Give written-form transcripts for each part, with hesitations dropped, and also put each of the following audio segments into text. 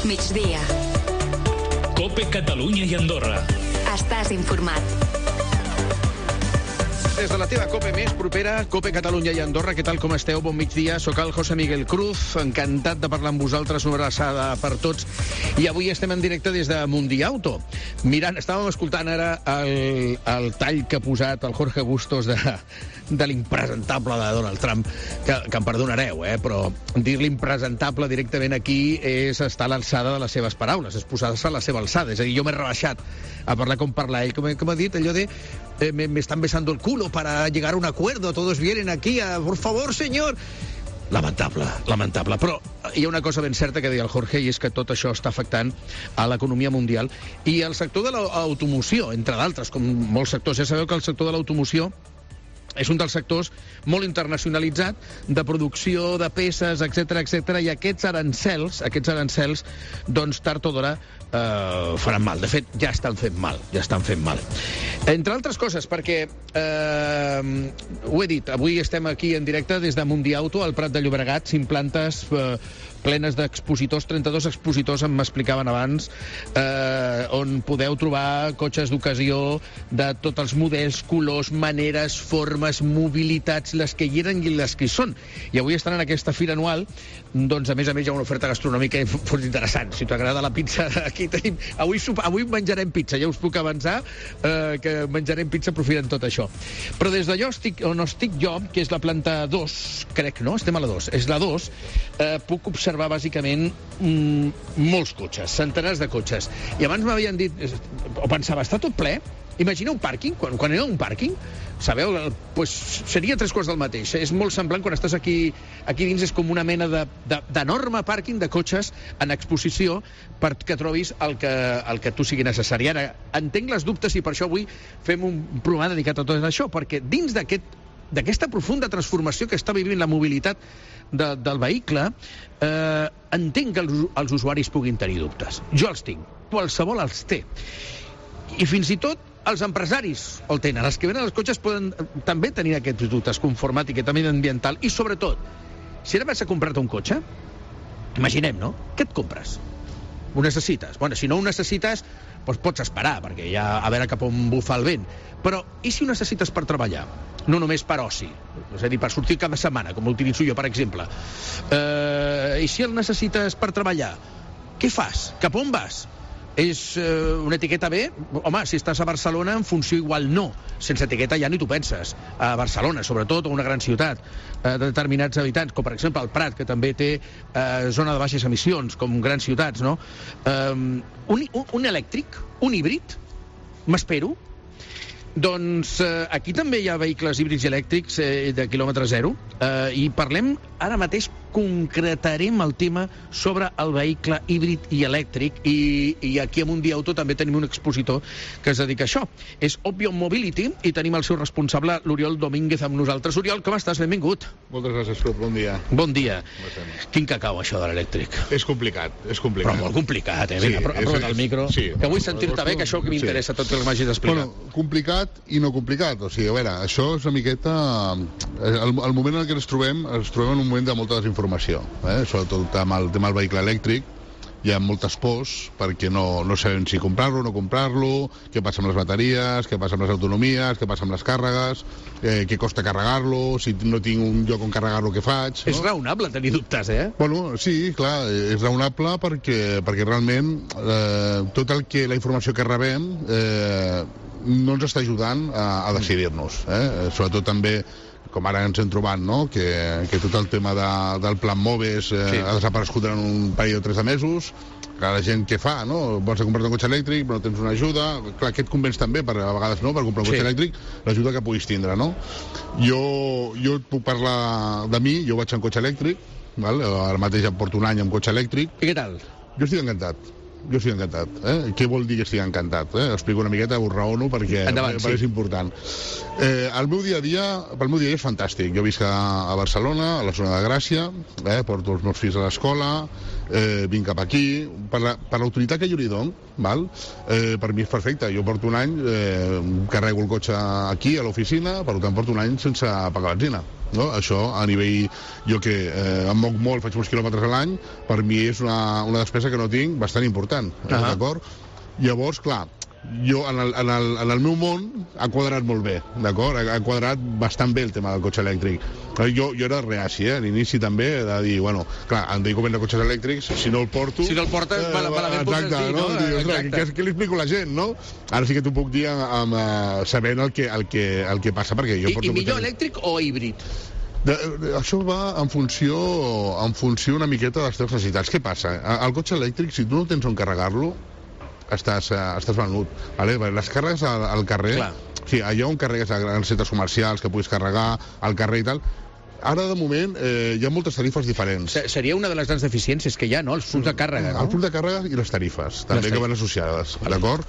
Migdia. COPE Catalunya i Andorra. Estàs informat. Des de la teva COPE més propera, COPE Catalunya i Andorra, què tal, com esteu? Bon migdia, sóc el José Miguel Cruz, encantat de parlar amb vosaltres, una abraçada per tots. I avui estem en directe des de Mundiauto. Mirant, estàvem escoltant ara el tall que ha posat el Jorge Bustos de l'impresentable de Donald Trump, que em perdonareu, però dir-li impresentable directament aquí és estar a l'alçada de les seves paraules, és posar-se a la seva alçada. És a dir, jo m'he rebaixat a parlar com parla ell, com ha dit, allò de me están besando el culo para llegar a un acuerdo, todos vienen aquí a, por favor, señor. Lamentable. Però hi ha una cosa ben certa que deia el Jorge, i és que tot això està afectant a l'economia mundial i al sector de l'automoció, entre d'altres, com molts sectors. Ja sabeu que el sector de l'automoció és un dels sectors molt internacionalitzat, de producció, de peces, etc, i aquests arancels, doncs, tard o d'hora, faran mal. De fet, ja estan fent mal. Entre altres coses, perquè, ho he dit, avui estem aquí en directe des de Mundiauto, al Prat de Llobregat, 5 plantes plenes d'expositors, 32 expositors, m'explicaven abans, on podeu trobar cotxes d'ocasió de tots els models, colors, maneres, formes, mobilitats, les que hi eren i les que hi són. I avui estan en aquesta fira anual, doncs a més hi ha una oferta gastronòmica fort interessant. Si t'agrada la pizza, aquí tenim... Avui menjarem pizza, ja us puc avançar que menjarem pizza aprofitant tot això. Però des d'allò on estic jo, que és la planta 2, crec, no? Estem a la 2. És la 2, puc observar bàsicament molts cotxes, centenars de cotxes. I abans m'havien dit, o pensava, està tot ple? Imagina un pàrquing, quan era un pàrquing, sabeu, pues seria 3 quarts del mateix. És molt semblant quan estàs aquí dins, és com una mena d'enorme pàrquing de cotxes en exposició perquè trobis el que tu sigui necessari. Ara, entenc les dubtes i per això avui fem un programa dedicat a tot això, perquè dins d'aquesta profunda transformació que està vivint la mobilitat del vehicle, entenc que els usuaris puguin tenir dubtes. Jo els tinc, qualsevol els té. I fins i tot els empresaris el tenen. Els que venen els cotxes poden també tenir aquests dubtes, conformàtic i també ambiental. I sobretot, si ara vas a comprar-te un cotxe, imaginem, no? Què et compres? Ho necessites? Bueno, si no ho necessites, doncs pots esperar, perquè ja a veure cap on bufa el vent. Però, i si ho necessites per treballar? No només per oci, és a dir, per sortir cada setmana, com ho utilitzo jo, per exemple. I si el necessites per treballar? Què fas? Cap on vas? És una etiqueta B? Home, si estàs a Barcelona, en funció igual no. Sense etiqueta ja ni t'ho penses. A Barcelona, sobretot, o una gran ciutat, de determinats habitants, com per exemple el Prat, que també té zona de baixes emissions, com grans ciutats, no? Un elèctric? Un híbrid? M'espero? Doncs aquí també hi ha vehicles híbrids i elèctrics de quilòmetre zero, i parlem ara mateix, concretarem el tema sobre el vehicle híbrid i elèctric, i aquí a Mundiauto també tenim un expositor que es dedica a això. És Oppion Mobility, i tenim el seu responsable, l'Oriol Domínguez, amb nosaltres. Oriol, com estàs? Benvingut. Moltes gràcies, Cruz. Bon dia. Bon dia. Quin cacau, això de l'elèctric. És complicat. Però molt complicat, Vinga, aprova't el micro. Sí, que vull sentir-te bé, que això que m'interessa, tot el que m'hagis d'explicar. Bueno, complicat i no complicat. O sigui, a veure, això és una miqueta... El moment en què ens trobem en un moment de molta desinformació, sobretot amb el tema del vehicle elèctric. Hi ha moltes pors perquè no sabem si comprar-lo o no comprar-lo, què passa amb les bateries, què passa amb les autonomies, què passa amb les càrregues, què costa carregar-lo, si no tinc un lloc on carregar-lo, què faig? No? És raonable tenir dubtes, Bueno, sí, clar, és raonable perquè realment tot la informació que rebem no ens està ajudant a decidir-nos. Sobretot també, com ara ens hem trobat, no? que tot el tema del plan MOVES ha desaparegut en un període de 3 mesos, que la gent què fa, no? Vols comprar-te un cotxe elèctric, però no tens una ajuda. Clar, aquest convenç també, a vegades no, per comprar un cotxe elèctric, l'ajuda que puguis tindre, no? Jo et puc parlar de mi, jo vaig en cotxe elèctric, ara mateix em porto un any amb cotxe elèctric. I què tal? Jo estic encantat. Què vol dir que estic encantat? Explico una miqueta, ho raono perquè és important. El meu dia a dia és fantàstic. Jo visc a Barcelona, a la zona de Gràcia, porto els meus fills a l'escola, vinc cap aquí. Per l'autoritat que jo li dono, per mi és perfecte. Jo porto un any, carrego el cotxe aquí, a l'oficina, per tant porto un any sense pagar benzina. no? Això, a nivell... Jo que em moc molt, faig molts quilòmetres a l'any, per mi és una despesa que no tinc bastant important, d'acord? Llavors, clar, jo en el meu món ha quadrat molt bé, d'acord? Ha quadrat bastant bé el tema del cotxe elèctric. Jo era reaci, a l'inici també, de dir, bueno, clar, em dedico a vendre cotxes elèctrics, si no el porto... Si no el portes, malament podràs dir, no? Exacte. Què li explico a la gent, no? Ara sí que t'ho puc dir sabent el que passa, perquè jo porto... I millor elèctric o híbrid? Això va en funció una miqueta de les teves necessitats. Què passa? El cotxe elèctric, si tu no tens on carregar-lo, estàs venut. Vale? Les càrregues al carrer, sí, allà on carregues a grans centres comercials, que puguis carregar al carrer i tal, ara, de moment, hi ha moltes tarifes diferents. Seria una de les grans deficiències que hi ha, no? Els punts de càrrega, no? Els punts de càrrega i les tarifes, també, que van associades, d'acord?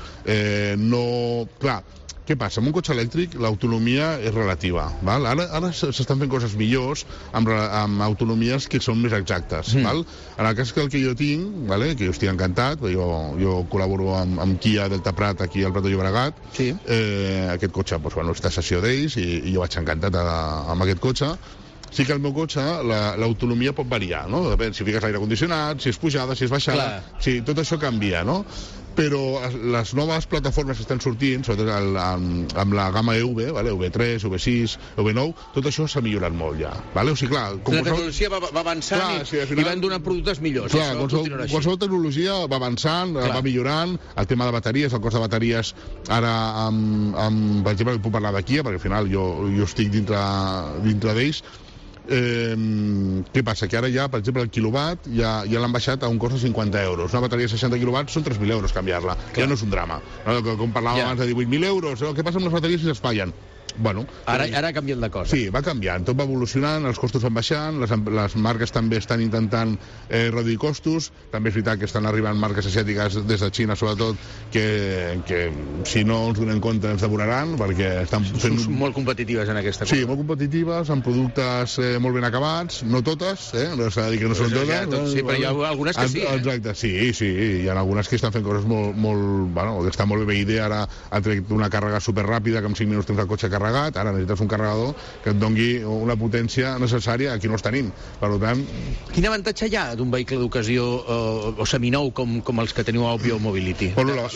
Clar, què passa? Amb un cotxe elèctric l'autonomia és relativa. Val? Ara s'estan fent coses millors amb autonomies que són més exactes. Val? En el cas que jo tinc, vale? Que jo estic encantat, jo col·laboro amb Kia Delta Prat aquí al Prat de Llobregat, aquest cotxe està a sessió d'ells i jo vaig encantat amb aquest cotxe. Sí que el meu cotxe, l'autonomia pot variar, no? Depèn si fiques l'aire condicionat, si és pujada, si és baixada... Sí, tot això canvia, no? Però les noves plataformes que estan sortint, sobretot amb la gamma EV, vale? EV3, EV6, EV9, tot això s'ha millorat molt ja. Vale? O sigui, clar, la tecnologia va avançant i van donant productes millors. Clar, qualsevol tecnologia va avançant, va millorant. El tema de bateries, el cost de bateries, ara, per exemple, puc parlar de Kia, perquè al final jo estic dintre d'ells. Què passa? Que ara ja, per exemple, el quilowatt ja l'han baixat a un cost de 50 euros. Una bateria de 60 quilowatts són 3.000 euros canviar-la. Ja no és un drama. Com parlàvem abans de 18.000 euros, què passa amb les bateries si es fallen? Bueno, ara ha canviat la cosa. Sí, va canviant, tot va evolucionant, els costos van baixant, les marques també estan intentant reduir costos, també és veritat que estan arribant marques asiàtiques des de Xina, sobretot, que si no ens donem compte ens devoraran, perquè estan fent... Són molt competitives en aquesta cosa. Sí, molt competitives, amb productes molt ben acabats, no totes, no s'ha de dir que no són totes. Sí, però hi ha algunes que sí. Exacte, sí, hi ha algunes que estan fent coses bueno, que està molt bé. BYD ara ha tret una càrrega superràpida, que en 5 minuts tens el cotxe carregat, ara necessites un carregador que et doni una potència necessària, aquí no els tenim. Per tant... Quin avantatge hi ha d'un vehicle d'ocasió o seminou com els que teniu a Opio Mobility?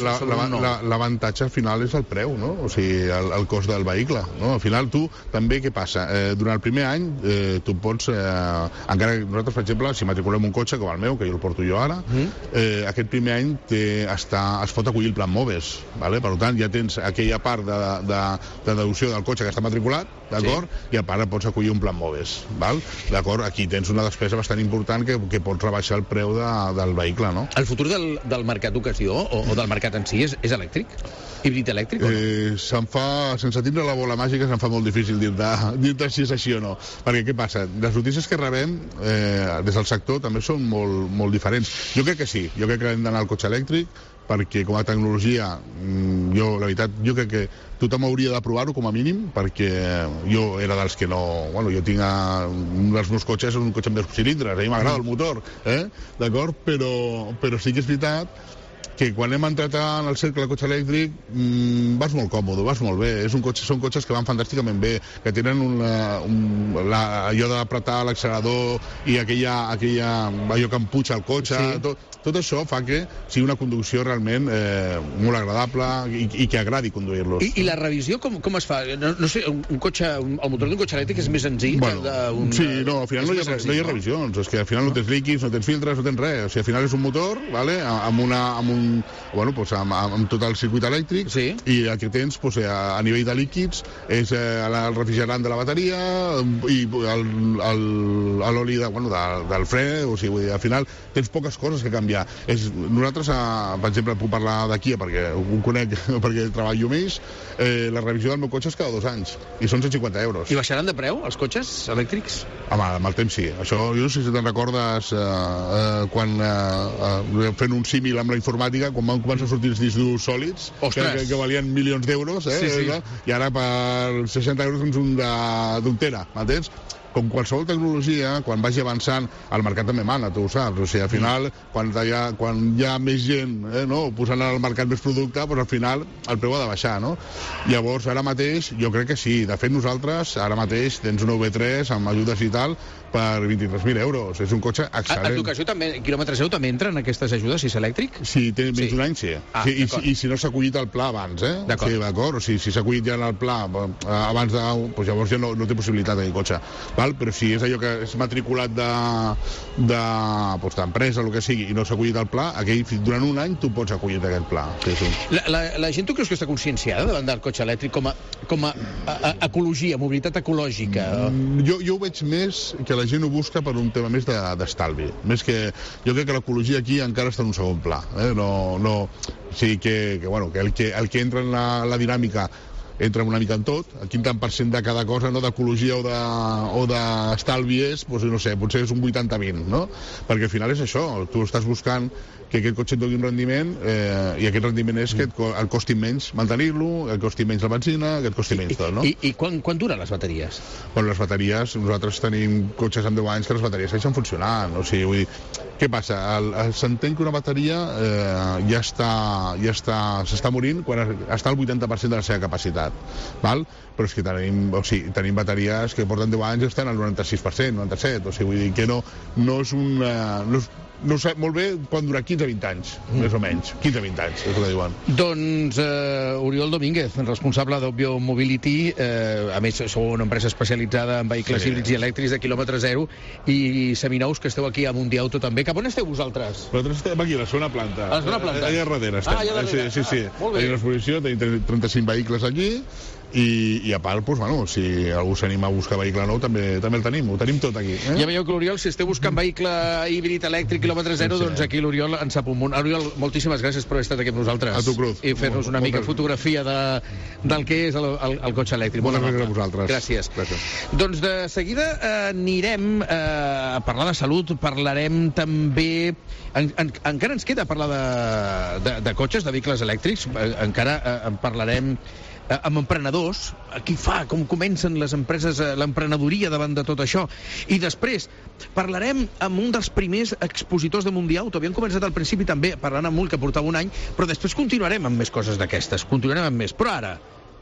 L'avantatge al final és el preu, no? O sigui, el cost del vehicle, no? Al final tu també, què passa? Durant el primer any tu pots, encara que nosaltres, per exemple, si matriculem un cotxe com el meu, que jo el porto jo ara, aquest primer any es pot acollir el plan MOVES, vale? Per tant ja tens aquella part de deducció del cotxe que està matriculat, d'acord? Sí. I a part pots acollir un plan MOVES, val? D'acord? Aquí tens una despesa bastant important que pots rebaixar el preu del vehicle, no? El futur del mercat d'ocasió o del mercat en si és elèctric? Híbrid elèctric o no? Sense tindre la bola màgica se'm fa molt difícil dir-te si és així o no. Perquè què passa? Les notícies que rebem des del sector també són molt diferents. Jo crec que sí, jo crec que hem d'anar al cotxe elèctric, perquè com a tecnologia, la veritat, jo crec que tothom hauria de provar-ho com a mínim, perquè jo era dels que no... Bueno, jo tinc un dels meus cotxes, un cotxe amb 10 cilindres, a mi m'agrada el motor, d'acord? Però sí que és veritat que quan hem entrat en el cercle del cotxe elèctric vas molt còmode, vas molt bé. Són cotxes que van fantàsticament bé, que tenen allò d'apretar l'accelerador i allò que empuja el cotxe, tot això fa que sigui una conducció realment molt agradable i que agradi conduir-los. I la revisió com es fa? No sé, el motor d'un cotxe elèctric és més senzill que d'un... Sí, no, al final no hi ha revisions, és que al final no tens líquids, no tens filtres, no tens res, o sigui, al final és un motor, vale? amb tot el circuit elèctric, i el que tens a nivell de líquids és el refrigerant de la bateria i l'oli del fre, o sigui, al final tens poques coses que canviar. Nosaltres, per exemple, puc parlar de Kia perquè ho conec, perquè treballo més, la revisió del meu cotxe és cada 2 anys i són 150 euros. I baixaran de preu els cotxes elèctrics? Home, amb el temps sí. Això, jo no sé si te'n recordes quan fent un símil amb la informàtica, quan van començar a sortir els discs durs sòlids, que valien milions d'euros, i ara per 60 euros tens un tera, m'entens? com qualsevol tecnologia, quan vagi avançant, el mercat també mana, tu ho saps. O sigui, al final, quan hi ha més gent posant al mercat més producte, doncs al final el preu ha de baixar, no? Llavors, ara mateix, jo crec que sí. De fet, nosaltres, ara mateix, tens un V3 amb ajudes i tal, per 23.000 euros. És un cotxe excel·lent. Educació també, quilòmetre zero també entra en aquestes ajudes, si és elèctric? Si té menys d'un any, sí. I si no s'ha acollit al pla abans, D'acord. Sí, d'acord. O sigui, si s'ha acollit ja en el pla abans de... Doncs llavors ja no té possibilitat d'aquell cotxe. Val? Però si és allò que és matriculat d'empresa, el que sigui, i no s'ha acollit al pla, durant un any tu pots acollir aquest pla. Sí, sí. La gent, tu creus que està conscienciada davant del cotxe elèctric com a ecologia, mobilitat ecològica? Jo ho veig més que la gent ho busca per un tema més d'estalvi. Més que... Jo crec que l'ecologia aquí encara està en un segon pla. O sigui que el que entra en la dinàmica entra una mica en tot, el quin tant % de cada cosa, d'ecologia o d'estalvi és, doncs no sé, potser és un 80-20, no? Perquè al final és això, tu estàs buscant que aquest cotxe et doni un rendiment i aquest rendiment és que et costi menys mantenir-lo, et costi menys la benzina, que et costi menys tot, no? I quan duren les bateries? Bueno, les bateries, nosaltres tenim cotxes amb 10 anys que les bateries segueixen funcionant, o sigui, vull dir, què passa? S'entén que una bateria s'està morint quan està al 80% de la seva capacitat, val? Però és que tenim bateries que porten 10 anys i estan al 96%, 97%, o sigui, vull dir que no és un... No sé molt bé quan durar 15-20 anys, més o menys. 15-20 anys, és el que diuen. Doncs Oriol Domínguez, responsable d'Obvio Mobility, a més sou una empresa especialitzada en vehicles híbrids i elèctrics de quilòmetre zero, i seminous que esteu aquí a Mundiauto també. Cap on esteu vosaltres? Nosaltres estem aquí, a la segona planta. A la segona planta? Allà darrere estem. Allà darrere. Sí. Molt bé. Tenim una exposició, tenim 35 vehicles aquí, i a part, si algú s'anima a buscar vehicle nou, també el tenim, ho tenim tot aquí. Ja veieu que l'Oriol, si esteu buscant vehicle híbrid, elèctric, quilòmetre zero, doncs aquí l'Oriol en sap un munt. Oriol, moltíssimes gràcies per haver estat aquí amb nosaltres. A tu, Cruz. I fer-nos una mica fotografia del que és el cotxe elèctric. Moltes gràcies a vosaltres. Gràcies. Doncs de seguida anirem a parlar de salut, parlarem també... Encara ens queda parlar de cotxes, de vehicles elèctrics, encara en parlarem amb emprenedors, com comencen les empreses, l'emprenedoria davant de tot això. I després parlarem amb un dels primers expositors de Mundiauto. Havíem començat al principi també parlant amb un que portava un any, però després continuarem amb més coses d'aquestes, continuarem amb més. Però ara,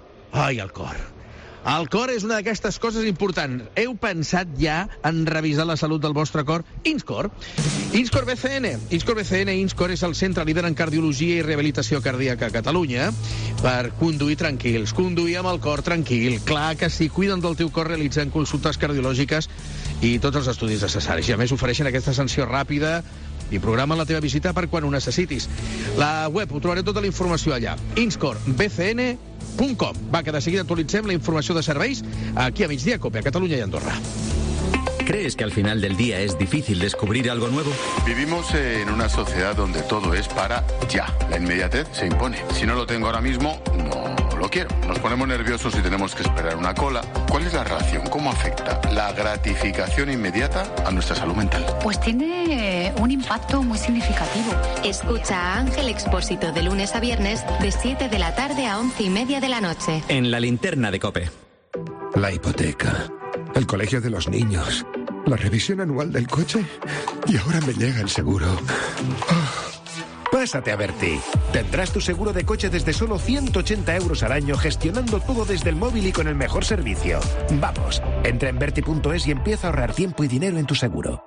el cor. El cor és una d'aquestes coses importants. Heu pensat ja en revisar la salut del vostre cor? Inscor. Inscor BCN. Inscor BCN. Inscor és el centre líder en cardiologia i rehabilitació cardíaca a Catalunya per conduir tranquils. Conduir amb el cor tranquil. Clar que sí, cuiden del teu cor realitzant consultes cardiològiques i tots els estudis necessaris. I a més ofereixen aquesta sanció ràpida i programen la teva visita per quan ho necessitis. La web, ho trobareu tota la informació allà. inscorbcn.com. Va, que de seguida actualitzem la informació de serveis aquí a migdia, COPE, a Catalunya i Andorra. ¿Crees que al final del día es difícil descubrir algo nuevo? Vivimos en una sociedad donde todo es para ya. La inmediatez se impone. Si no lo tengo ahora mismo, no lo quiero. Nos ponemos nerviosos y tenemos que esperar una cola. ¿Cuál es la relación? ¿Cómo afecta la gratificación inmediata a nuestra salud mental? Pues tiene un impacto muy significativo. Escucha a Ángel Expósito de lunes a viernes de 7 de la tarde a 11:30 de la noche. En la linterna de COPE. La hipoteca, el colegio de los niños, la revisión anual del coche y ahora me llega el seguro. Pásate a Berti. Tendrás tu seguro de coche desde solo 180 euros al año, gestionando todo desde el móvil y con el mejor servicio. Vamos, entra en Berti.es y empieza a ahorrar tiempo y dinero en tu seguro.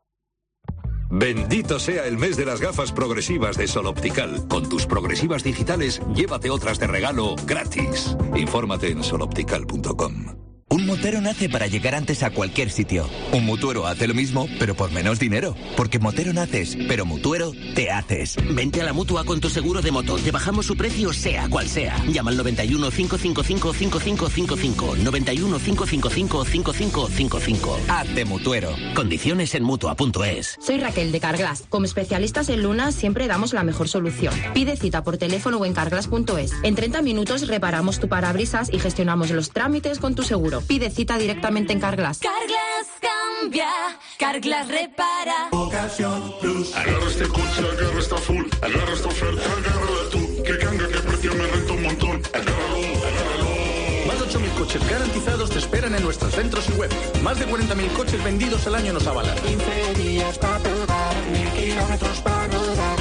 Bendito sea el mes de las gafas progresivas de Sol Optical. Con tus progresivas digitales, llévate otras de regalo gratis. Infórmate en soloptical.com. Un motero nace para llegar antes a cualquier sitio. Un mutuero hace lo mismo, pero por menos dinero. Porque motero naces, pero mutuero te haces. Vente a la Mutua con tu seguro de moto. Te bajamos su precio sea cual sea. Llama al 91 555 5555. 91 555 5555. Hazte mutuero. Condiciones en Mutua.es. Soy Raquel de Carglass. Como especialistas en lunas siempre damos la mejor solución. Pide cita por teléfono o en carglass.es. En 30 minutos reparamos tu parabrisas y gestionamos los trámites con tu seguro. Pide cita directamente en Carglass. Carglass cambia, Carglass repara. Ocasión Plus. Agarra este coche, agarra esta full, agarra esta oferta, agárrala tú. Que cambia, que precio me renta un montón. Agárralo, agárralo. Más de 8.000 coches coches garantizados te esperan en nuestros centros y web. Más de 40.000 coches vendidos al año nos avalan. 15 días para probar, 1000 kilómetros para rodar.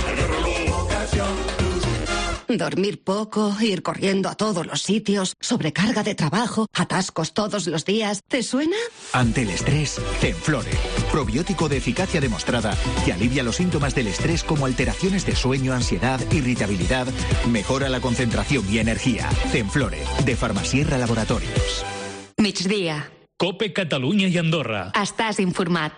Dormir poco, ir corriendo a todos los sitios, sobrecarga de trabajo, atascos todos los días. ¿Te suena? Ante el estrés, Zenflore. Probiótico de eficacia demostrada que alivia los síntomas del estrés como alteraciones de sueño, ansiedad, irritabilidad, mejora la concentración y energía. Zenflore, de Farmasierra Laboratorios. Migdia. Cope Catalunya i Andorra. Estàs informat.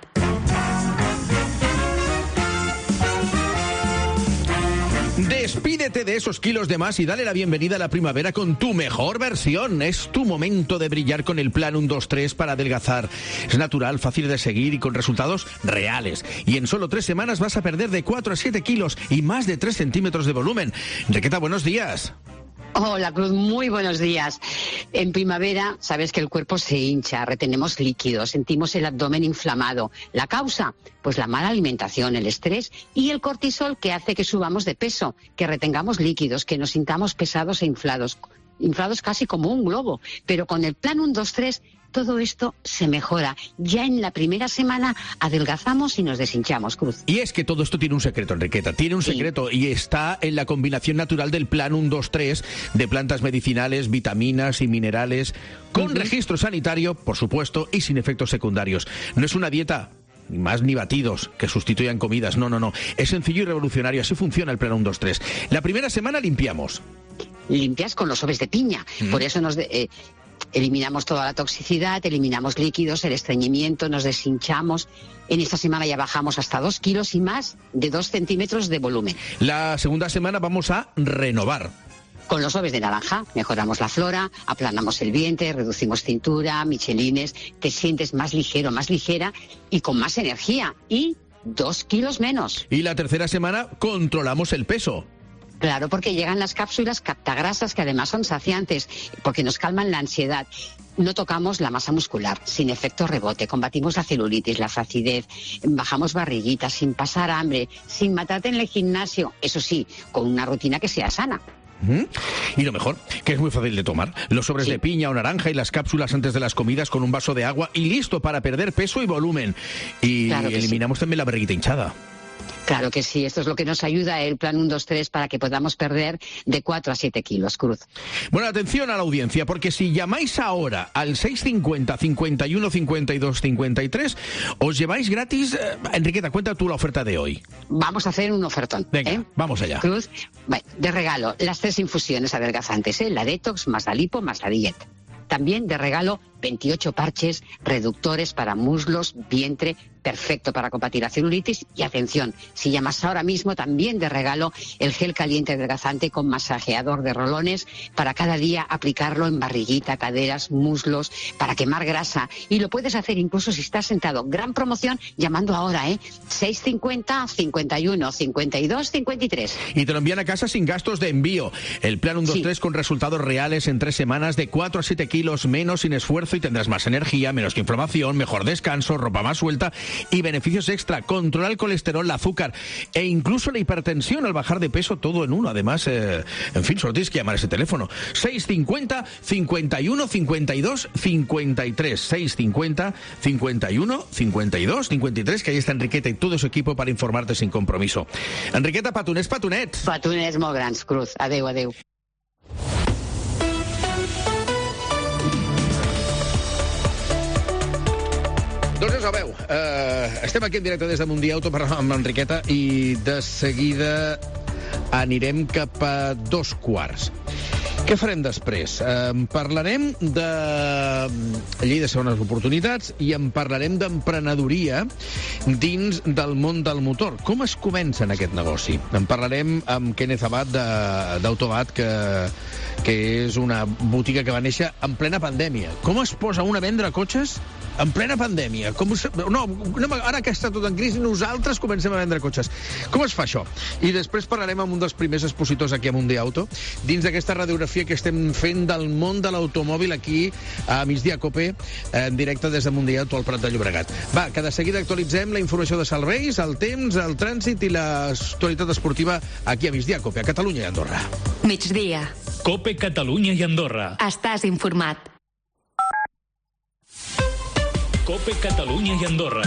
Despídete de esos kilos de más y dale la bienvenida a la primavera con tu mejor versión. Es tu momento de brillar con el plan 1-2-3 para adelgazar. Es natural, fácil de seguir y con resultados reales. Y en solo 3 semanas vas a perder de 4 a 7 kilos y más de 3 centímetros de volumen. Enriqueta, buenos días. Hola, Cruz, muy buenos días. En primavera, sabes que el cuerpo se hincha, retenemos líquidos, sentimos el abdomen inflamado. ¿La causa? Pues la mala alimentación, el estrés y el cortisol, que hace que subamos de peso, que retengamos líquidos, que nos sintamos pesados e inflados casi como un globo. Pero con el plan 1-2-3 todo esto se mejora. Ya en la primera semana adelgazamos y nos deshinchamos, Cruz. Y es que todo esto tiene un secreto, Enriqueta. Tiene un secreto y está en la combinación natural del plan 1-2-3 de plantas medicinales, vitaminas y minerales, con registro sanitario, por supuesto, y sin efectos secundarios. No es una dieta ni más ni batidos que sustituyan comidas. No. Es sencillo y revolucionario. Así funciona el plan 1-2-3. La primera semana limpiamos. Limpias con los sobres de piña. Por eso eliminamos toda la toxicidad, eliminamos líquidos, el estreñimiento, nos deshinchamos. En esta semana ya bajamos hasta 2 kilos y más de 2 centímetros de volumen. La segunda semana vamos a renovar. Con los sobres de naranja mejoramos la flora, aplanamos el vientre, reducimos cintura, michelines, te sientes más ligero, más ligera y con más energía y 2 kilos menos. Y la tercera semana controlamos el peso. Claro, porque llegan las cápsulas captagrasas que además son saciantes, porque nos calman la ansiedad. No tocamos la masa muscular, sin efecto rebote, combatimos la celulitis, la flacidez, bajamos barriguitas, sin pasar hambre, sin matarte en el gimnasio, eso sí, con una rutina que sea sana. Y lo mejor, que es muy fácil de tomar. Los sobres de piña o naranja y las cápsulas antes de las comidas con un vaso de agua y listo para perder peso y volumen. Y claro eliminamos también la barriguita hinchada. Claro que sí, esto es lo que nos ayuda el plan 1-2-3 para que podamos perder de 4 a 7 kilos, Cruz. Bueno, atención a la audiencia, porque si llamáis ahora al 650 51 52 53, os lleváis gratis... Enriqueta, cuenta tú la oferta de hoy. Vamos a hacer un ofertón. Venga, vamos allá. Cruz, de regalo, las 3 infusiones adelgazantes, la Detox, más la Lipo, más la Diet. También de regalo 28 parches reductores para muslos, vientre, perfecto para combatir la celulitis. Y atención, si llamas ahora mismo, también de regalo el gel caliente adelgazante con masajeador de rolones para cada día aplicarlo en barriguita, caderas, muslos, para quemar grasa. Y lo puedes hacer incluso si estás sentado. Gran promoción llamando ahora, 650 51 52 53. Y te lo envían a casa sin gastos de envío. El plan 1-2-3 con resultados reales en 3 semanas de 4 a 7 kilos menos sin esfuerzo y tendrás más energía, menos inflamación, mejor descanso, ropa más suelta y beneficios extra. Controla el colesterol, el azúcar e incluso la hipertensión al bajar de peso, todo en uno. Además, en fin, solo tienes que llamar a ese teléfono. 650 51 52 53. 650 51 52 53, que ahí está Enriqueta y todo su equipo para informarte sin compromiso. Enriqueta, patunets, patunets. Patunets molt grans, Cruz. Adeu, adeu. Doncs ja ho sabeu, estem aquí en directe des de Mundial Auto parlant amb Enriqueta i de seguida anirem cap a 2:15. Què farem després? Parlarem de llei de segones oportunitats i en parlarem d'emprenedoria dins del món del motor. Com es comença en aquest negoci? En parlarem amb Kenneth Abad d'Autobat, que és una botiga que va néixer en plena pandèmia. Com es posa un a vendre cotxes en plena pandèmia? Ara que està tot en crisi, nosaltres comencem a vendre cotxes. Com es fa això? I després parlarem amb un dels primers expositors aquí a Mundial Auto, dins d'aquesta radiografia que estem fent del món de l'automòbil aquí a Migdia Cope, en directe des de Mundial Auto al Prat de Llobregat. Va, que de seguida actualitzem la informació de serveis, el temps, el trànsit i l'actualitat esportiva aquí a Migdia Cope, a Catalunya i Andorra. Migdia. Cope Catalunya i Andorra. Estàs informat. COPE Catalunya i Andorra.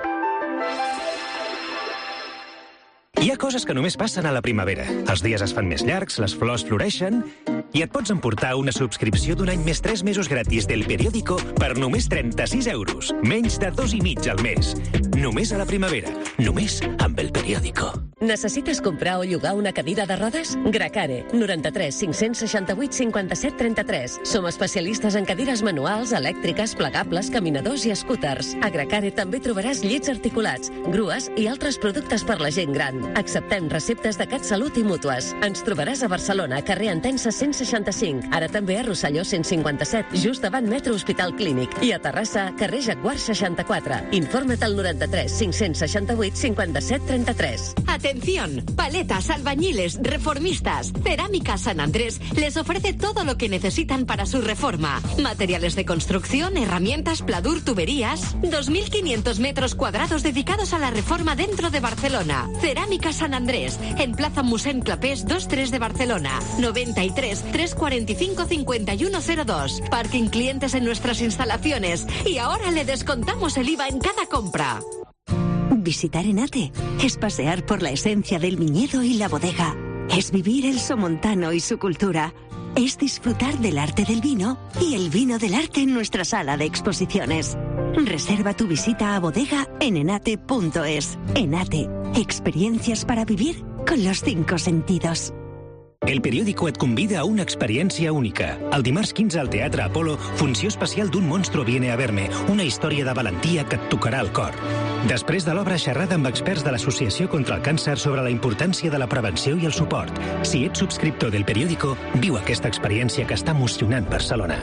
Hi ha coses que només passen a la primavera. Els dies es fan més llargs, les flors floreixen i et pots emportar una subscripció d'un any més 3 mesos gratis del Periódico per només 36 euros. Menys de 2,5 al mes. Només a la primavera. Només amb el Periódico. Necessites comprar o llogar una cadira de rodes? Gracare, 93 568 57 33. Som especialistes en cadires manuals, elèctriques, plegables, caminadors i scooters. A Gracare també trobaràs llits articulats, grues i altres productes per la gent gran. Acceptem receptes de CatSalut i mútues. Ens trobaràs a Barcelona, carrer Entença 165. Ara també a Rosselló 157, just davant Metro Hospital Clínic. I a Terrassa, carrer Jaguar 64. Informa't al 93 568 57 33. Atención, paletas, albañiles, reformistas. Cerámica San Andrés les ofrece todo lo que necesitan para su reforma. Materiales de construcción, herramientas, pladur, tuberías. 2.500 metros cuadrados dedicados a la reforma dentro de Barcelona. Cerámica San Andrés, en Plaza Musén Clapés 23 de Barcelona. 93 345 5102. Parking clientes en nuestras instalaciones. Y ahora le descontamos el IVA en cada compra. Visitar Enate es pasear por la esencia del viñedo y la bodega. Es vivir el somontano y su cultura. Es disfrutar del arte del vino y el vino del arte en nuestra sala de exposiciones. Reserva tu visita a bodega en enate.es. Enate, experiencias para vivir con los 5 sentidos. El Periódico et convida a una experiència única. El dimarts 15 al Teatre Apolo, funció especial d'un monstro viene a verme, una història de valentia que et tocarà el cor. Després de l'obra, xerrada amb experts de l'Associació contra el Càncer sobre la importància de la prevenció i el suport. Si ets subscriptor del Periódico, viu aquesta experiència que està emocionant Barcelona.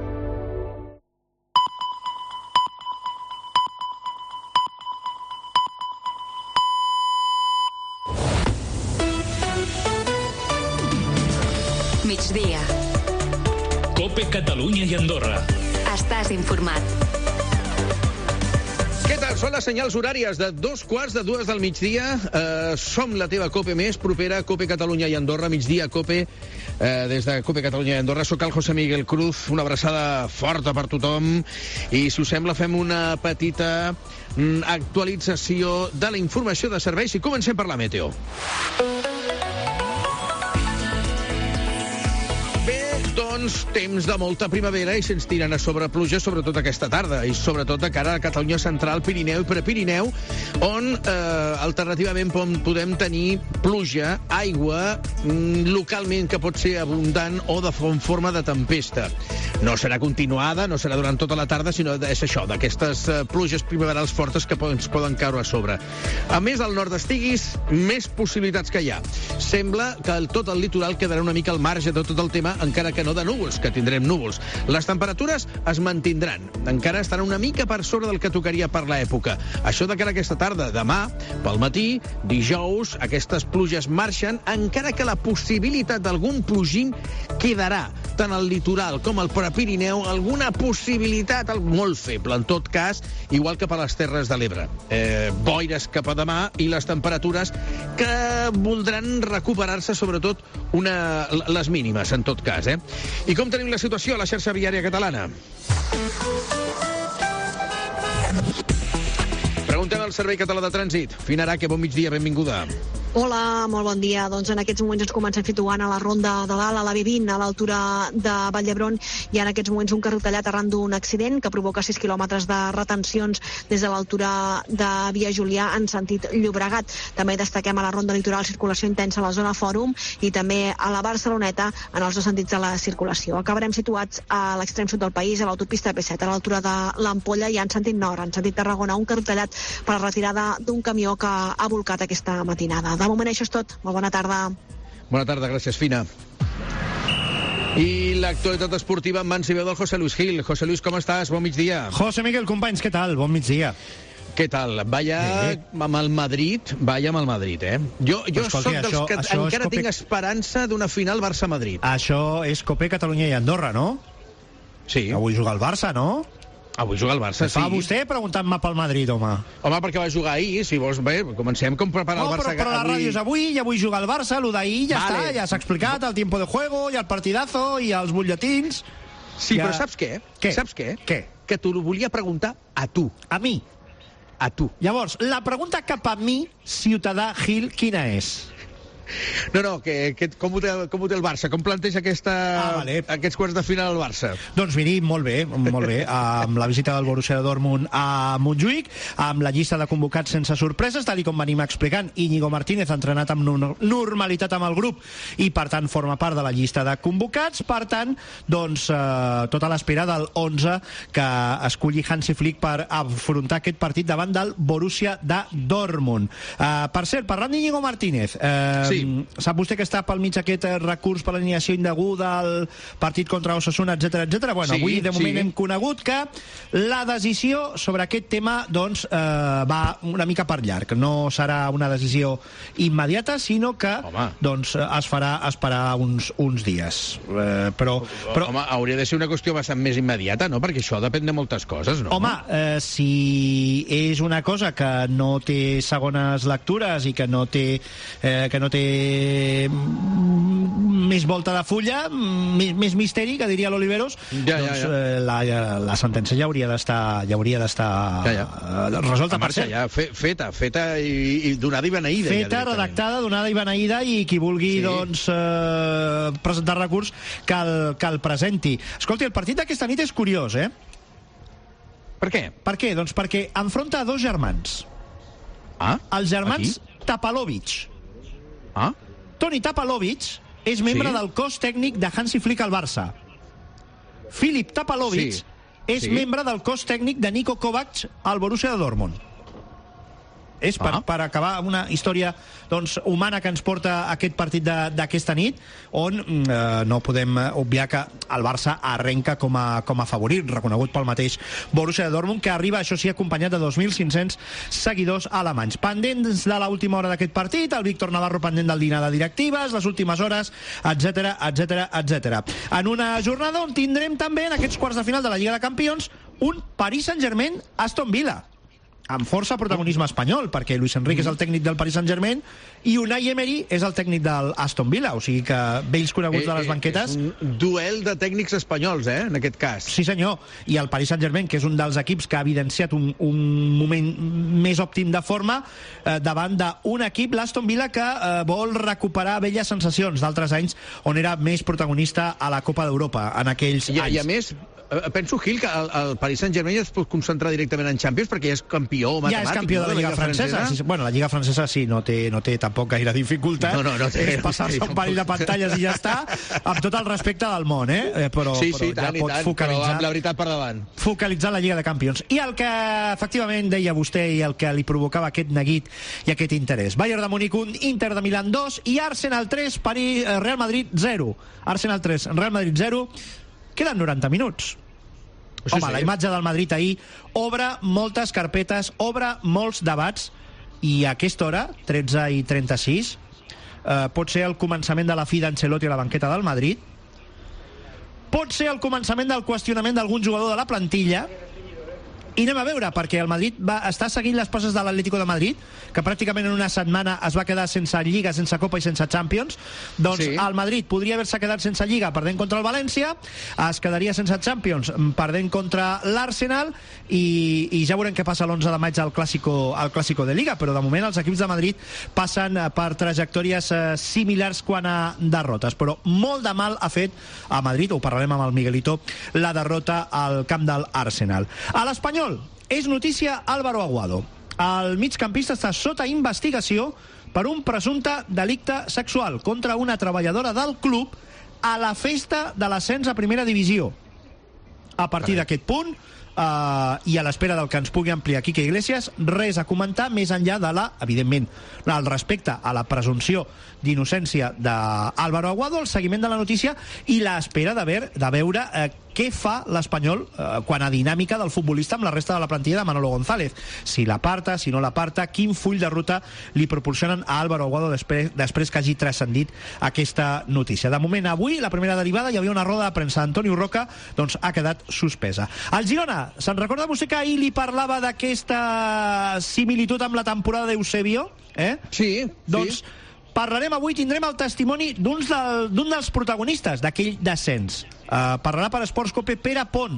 Migdia. COPE Catalunya i Andorra. Estàs informat. Què tal? Són les senyals horàries de 2:45 del migdia. Som la teva COPE més propera, COPE Catalunya i Andorra, migdia COPE, des de COPE Catalunya i Andorra. Soc el José Miguel Cruz, una abraçada forta per tothom. I, si us sembla, fem una petita actualització de la informació de serveis i comencem per la meteo. Doncs temps de molta primavera i se'ns tiren a sobre pluja, sobretot aquesta tarda, i sobretot de cara a Catalunya Central, Pirineu i Prepirineu, on alternativament podem tenir pluja, aigua, localment que pot ser abundant o de forma de tempesta. No serà continuada, no serà durant tota la tarda, sinó és això, d'aquestes pluges primaverals fortes que ens poden caure a sobre. A més, al nord estiguis, més possibilitats que hi ha. Sembla que tot el litoral quedarà una mica al marge de tot el tema, encara que no de núvols, que tindrem núvols. Les temperatures es mantindran. Encara estaran una mica per sobre del que tocaria per l'època. Això de cara a aquesta tarda. Demà, pel matí, dijous, aquestes pluges marxen, encara que la possibilitat d'algun plogim quedarà. Tant al litoral com al Prepirineu, alguna possibilitat molt feble. En tot cas, igual que per les Terres de l'Ebre. Boires cap a demà i les temperatures que voldran recuperar-se, sobretot les mínimes, en tot cas. I com tenim la situació a la xarxa viària catalana? Preguntem al Servei Català de Trànsit. Finaraque, bon migdia, benvinguda. Hola, molt bon dia. Doncs en aquests moments ens comencem situant a la Ronda de Dalt, a la B20, a l'altura de Vall d'Hebron. Hi ha en aquests moments un carril tallat arran d'un accident que provoca 6 quilòmetres de retencions des de l'altura de Via Julià en sentit Llobregat. També destaquem a la Ronda Litoral circulació intensa a la zona Fòrum i també a la Barceloneta en els dos sentits de la circulació. Acabarem situats a l'extrem sud del país, a l'autopista P7, a l'altura de l'Ampolla, i en sentit nord, en sentit Tarragona, un carril tallat per la retirada d'un camió que ha volcat aquesta matinada. De moment això és tot. Molt bona tarda. Bona tarda, gràcies, Fina. I l'actualitat esportiva en mans i veu del José Luis Gil. José Luis, com estàs? Bon migdia. José Miguel, companys, què tal? Bon migdia. Què tal? Vaya amb el Madrid, Jo soc dels que encara tinc esperança d'una final Barça-Madrid. Això és COPE Catalunya i Andorra, no? Sí. Avui juga el Barça, no? Avui juga el Barça, sí. Fa vostè preguntant-me pel Madrid, home. Home, perquè va jugar ahir, si vols, bé, comencem com preparar el Barça. Però la ràdio és avui, i avui juga el Barça, el d'ahir ja està, ja s'ha explicat, el tiempo de juego, i el partidazo, i els butlletins. Sí, però saps què? Saps què? Què? que t'ho volia preguntar a tu. A mi? A tu. Llavors, la pregunta cap a mi, ciutadà Gil, quina és? No, com ho té el Barça? Com planteja aquests quarts de final al Barça? Doncs miri, molt bé, amb la visita del Borussia Dortmund a Montjuïc, amb la llista de convocats sense sorpreses, tal com venim explicant. Íñigo Martínez ha entrenat amb normalitat amb el grup i, per tant, forma part de la llista de convocats. Per tant, doncs, tota l'espera del 11 que escolli Hansi Flick per afrontar aquest partit davant del Borussia de Dortmund. Per cert, parlant d'Íñigo Martínez, sap vostè que està pel mig aquest recurs per l'alineació indeguda al partit contra Osasuna, etc. Bueno, avui de moment hem conegut que la decisió sobre aquest tema doncs va una mica per llarg. No serà una decisió immediata, sinó que doncs es farà esperar uns dies. Però home, hauria de ser una qüestió bastant més immediata, no? Perquè això depèn de moltes coses, no? Home, si és una cosa que no té segones lectures i que no té més volta de fulla, més misteri, que diria l'Oliveros, la sentència ja hauria d'estar resolta, per cert. Feta i donada i beneïda. Feta, redactada, donada i beneïda, i qui vulgui presentar recurs que el presenti. Escolti, el partit d'aquesta nit és curiós, eh? Per què? Per què? Doncs perquè enfronta a dos germans. Els germans Tapalovic. Toni Tapalovic és membre del cos tècnic de Hansi Flick al Barça. Filip Tapalovic és membre del cos tècnic de Niko Kovac al Borussia de Dortmund. És per acabar una història humana que ens porta aquest partit d'aquesta nit, on no podem obviar que el Barça arrenca com a favorit, reconegut pel mateix Borussia de Dortmund, que arriba, això sí, acompanyat de 2.500 seguidors alemanys. Pendents de l'última hora d'aquest partit, el Víctor Navarro pendent del dinar de directives, les últimes hores, etc. En una jornada on tindrem també, en aquests quarts de final de la Lliga de Campions, un Paris Saint-Germain-Aston Villa, amb força protagonisme espanyol, perquè Luis Enrique és el tècnic del Paris Saint-Germain i Unai Emery és el tècnic del Aston Villa, o sigui que vells coneguts de les banquetes. És un duel de tècnics espanyols, en aquest cas. Sí, senyor, i el Paris Saint-Germain, que és un dels equips que ha evidenciat un moment més òptim de forma davant d'un equip, l'Aston Villa, que vol recuperar velles sensacions d'altres anys on era més protagonista a la Copa d'Europa en aquells anys. I a més, penso, Gil, que el Paris Saint-Germain es pot concentrar directament en Champions perquè ja és campió matemàtic. Ja és campió de la Lliga Francesa. Bueno, la Lliga Francesa sí, no té tampoc gaire dificultat. No té. És passar-se un parell de pantalles i ja està, amb tot el respecte del món, però ja pot focalitzar. Però amb la veritat per davant. Focalitzar la Lliga de Campions. I el que efectivament deia vostè i el que li provocava aquest neguit i aquest interès. Bayern de Múnich 1, Inter de Milán 2 i Arsenal 3, Real Madrid 0. Arsenal 3, Real Madrid 0. Queden 90 minuts. Home, la imatge del Madrid ahir obre moltes carpetes, obre molts debats, i a aquesta hora, 13:36, pot ser el començament de la fi d'Ancelotti a la banqueta del Madrid, pot ser el començament del qüestionament d'algun jugador de la plantilla, i anem a veure, perquè el Madrid està seguint les passes de l'Atlético de Madrid, que pràcticament en una setmana es va quedar sense Lliga, sense Copa i sense Champions. Doncs el Madrid podria haver-se quedat sense Lliga perdent contra el València, es quedaria sense Champions perdent contra l'Arsenal, i ja veurem què passa l'11 de maig al Clásico de Liga, però de moment els equips de Madrid passen per trajectòries similars quan a derrotes, però molt de mal ha fet a Madrid, ho parlarem amb el Miguelito, la derrota al camp del Arsenal. A l'Espanyol és notícia Álvaro Aguado. El migcampista està sota investigació per un presumpte delicte sexual contra una treballadora del club a la festa de l'ascens a primera divisió. A partir d'aquest punt, i a l'espera del que ens pugui ampliar Quique Iglesias, res a comentar més enllà de evidentment, el respecte a la presumpció d'innocència d'Álvaro Aguado, el seguiment de la notícia i l'espera de veure què fa l'Espanyol quan a dinàmica del futbolista amb la resta de la plantilla de Manolo González. Si l'aparta, si no l'aparta, quin full de ruta li proporcionen a Álvaro Aguado després que hagi transcendit aquesta notícia. De moment, avui, la primera derivada, hi havia una roda de premsa d'Antonio Roca, doncs ha quedat suspesa. El Girona, se'n recorda vostè que ahir li parlava d'aquesta similitud amb la temporada d'Eusebio? Sí. Doncs parlarem avui, tindrem el testimoni d'un dels protagonistes d'aquell descens. Parlarà per Esports Cope Pere Pons,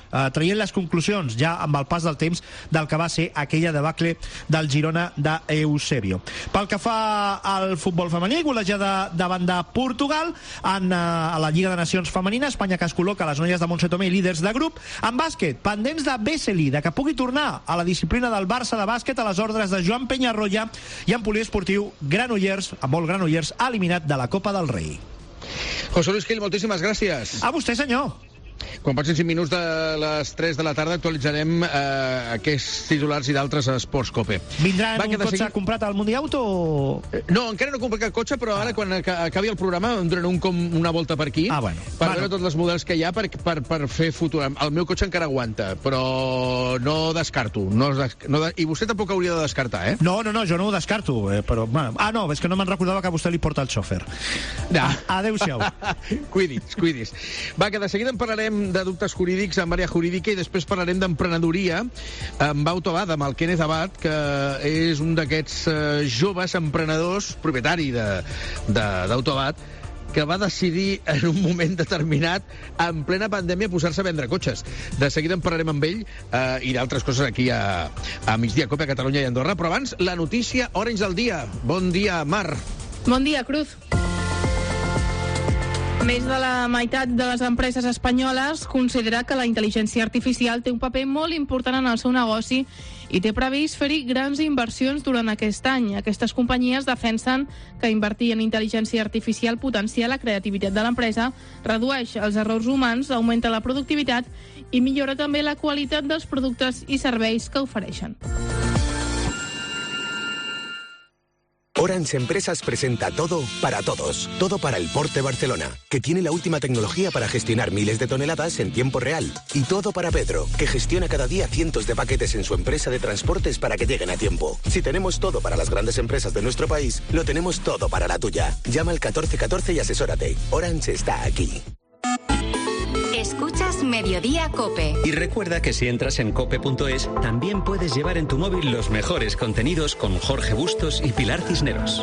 traient les conclusions ja amb el pas del temps del que va ser aquella debacle del Girona d'Eusebio. Pel que fa al futbol femení, golejada davant de Portugal a la Lliga de Nacions Femenina, Espanya que es col·loca a les noies de Montse Tomé líders de grup. En bàsquet, pendents de Vesely, de que pugui tornar a la disciplina del Barça de bàsquet a les ordres de Joan Peñarroya, i en poliesportiu Granollers, amb vol Granollers, eliminat de la Copa del Rei. José Luis Gil, moltíssimes gràcies. A vostè, senyor. Quan passin 5 minuts de les 3 de la tarda actualitzarem aquests titulars i d'altres a Esports Cope. Vindrà en un cotxe comprat al Mundiauto o...? No, encara no he comprat cap cotxe, però ara quan acabi el programa em donaran una volta per aquí per veure tots els models que hi ha per fer futur. El meu cotxe encara aguanta, però no descarto. I vostè tampoc hauria de descartar, eh? No, jo no ho descarto, però... no, és que no me'n recordava que vostè li porta el xòfer. Adéu-siau. Cuidis. Va, que de seguida en parlarem de dubtes jurídics amb àrea jurídica i després parlarem d'emprenedoria amb Autobad, amb el Kenneth Abad, que és un d'aquests joves emprenedors, propietari d'Autoabad, que va decidir en un moment determinat, en plena pandèmia, posar-se a vendre cotxes. De seguida en parlarem amb ell i d'altres coses aquí a Migdia Cope, a Catalunya i Andorra. Però abans, la notícia Orange del dia. Bon dia, Mar. Bon dia, Cruz. Més de la meitat de les empreses espanyoles considera que la intel·ligència artificial té un paper molt important en el seu negoci i té previst fer-hi grans inversions durant aquest any. Aquestes companyies defensen que invertir en intel·ligència artificial potencia la creativitat de l'empresa, redueix els errors humans, augmenta la productivitat i millora també la qualitat dels productes i serveis que ofereixen. Orange Empresas presenta todo para todos. Todo para el Port de Barcelona, que tiene la última tecnología para gestionar miles de toneladas en tiempo real. Y todo para Pedro, que gestiona cada día cientos de paquetes en su empresa de transportes para que lleguen a tiempo. Si tenemos todo para las grandes empresas de nuestro país, lo tenemos todo para la tuya. Llama al 1414 y asesórate. Orange está aquí. Escuchas Mediodía Cope. Y recuerda que si entras en cope.es, también puedes llevar en tu móvil los mejores contenidos con Jorge Bustos y Pilar Cisneros.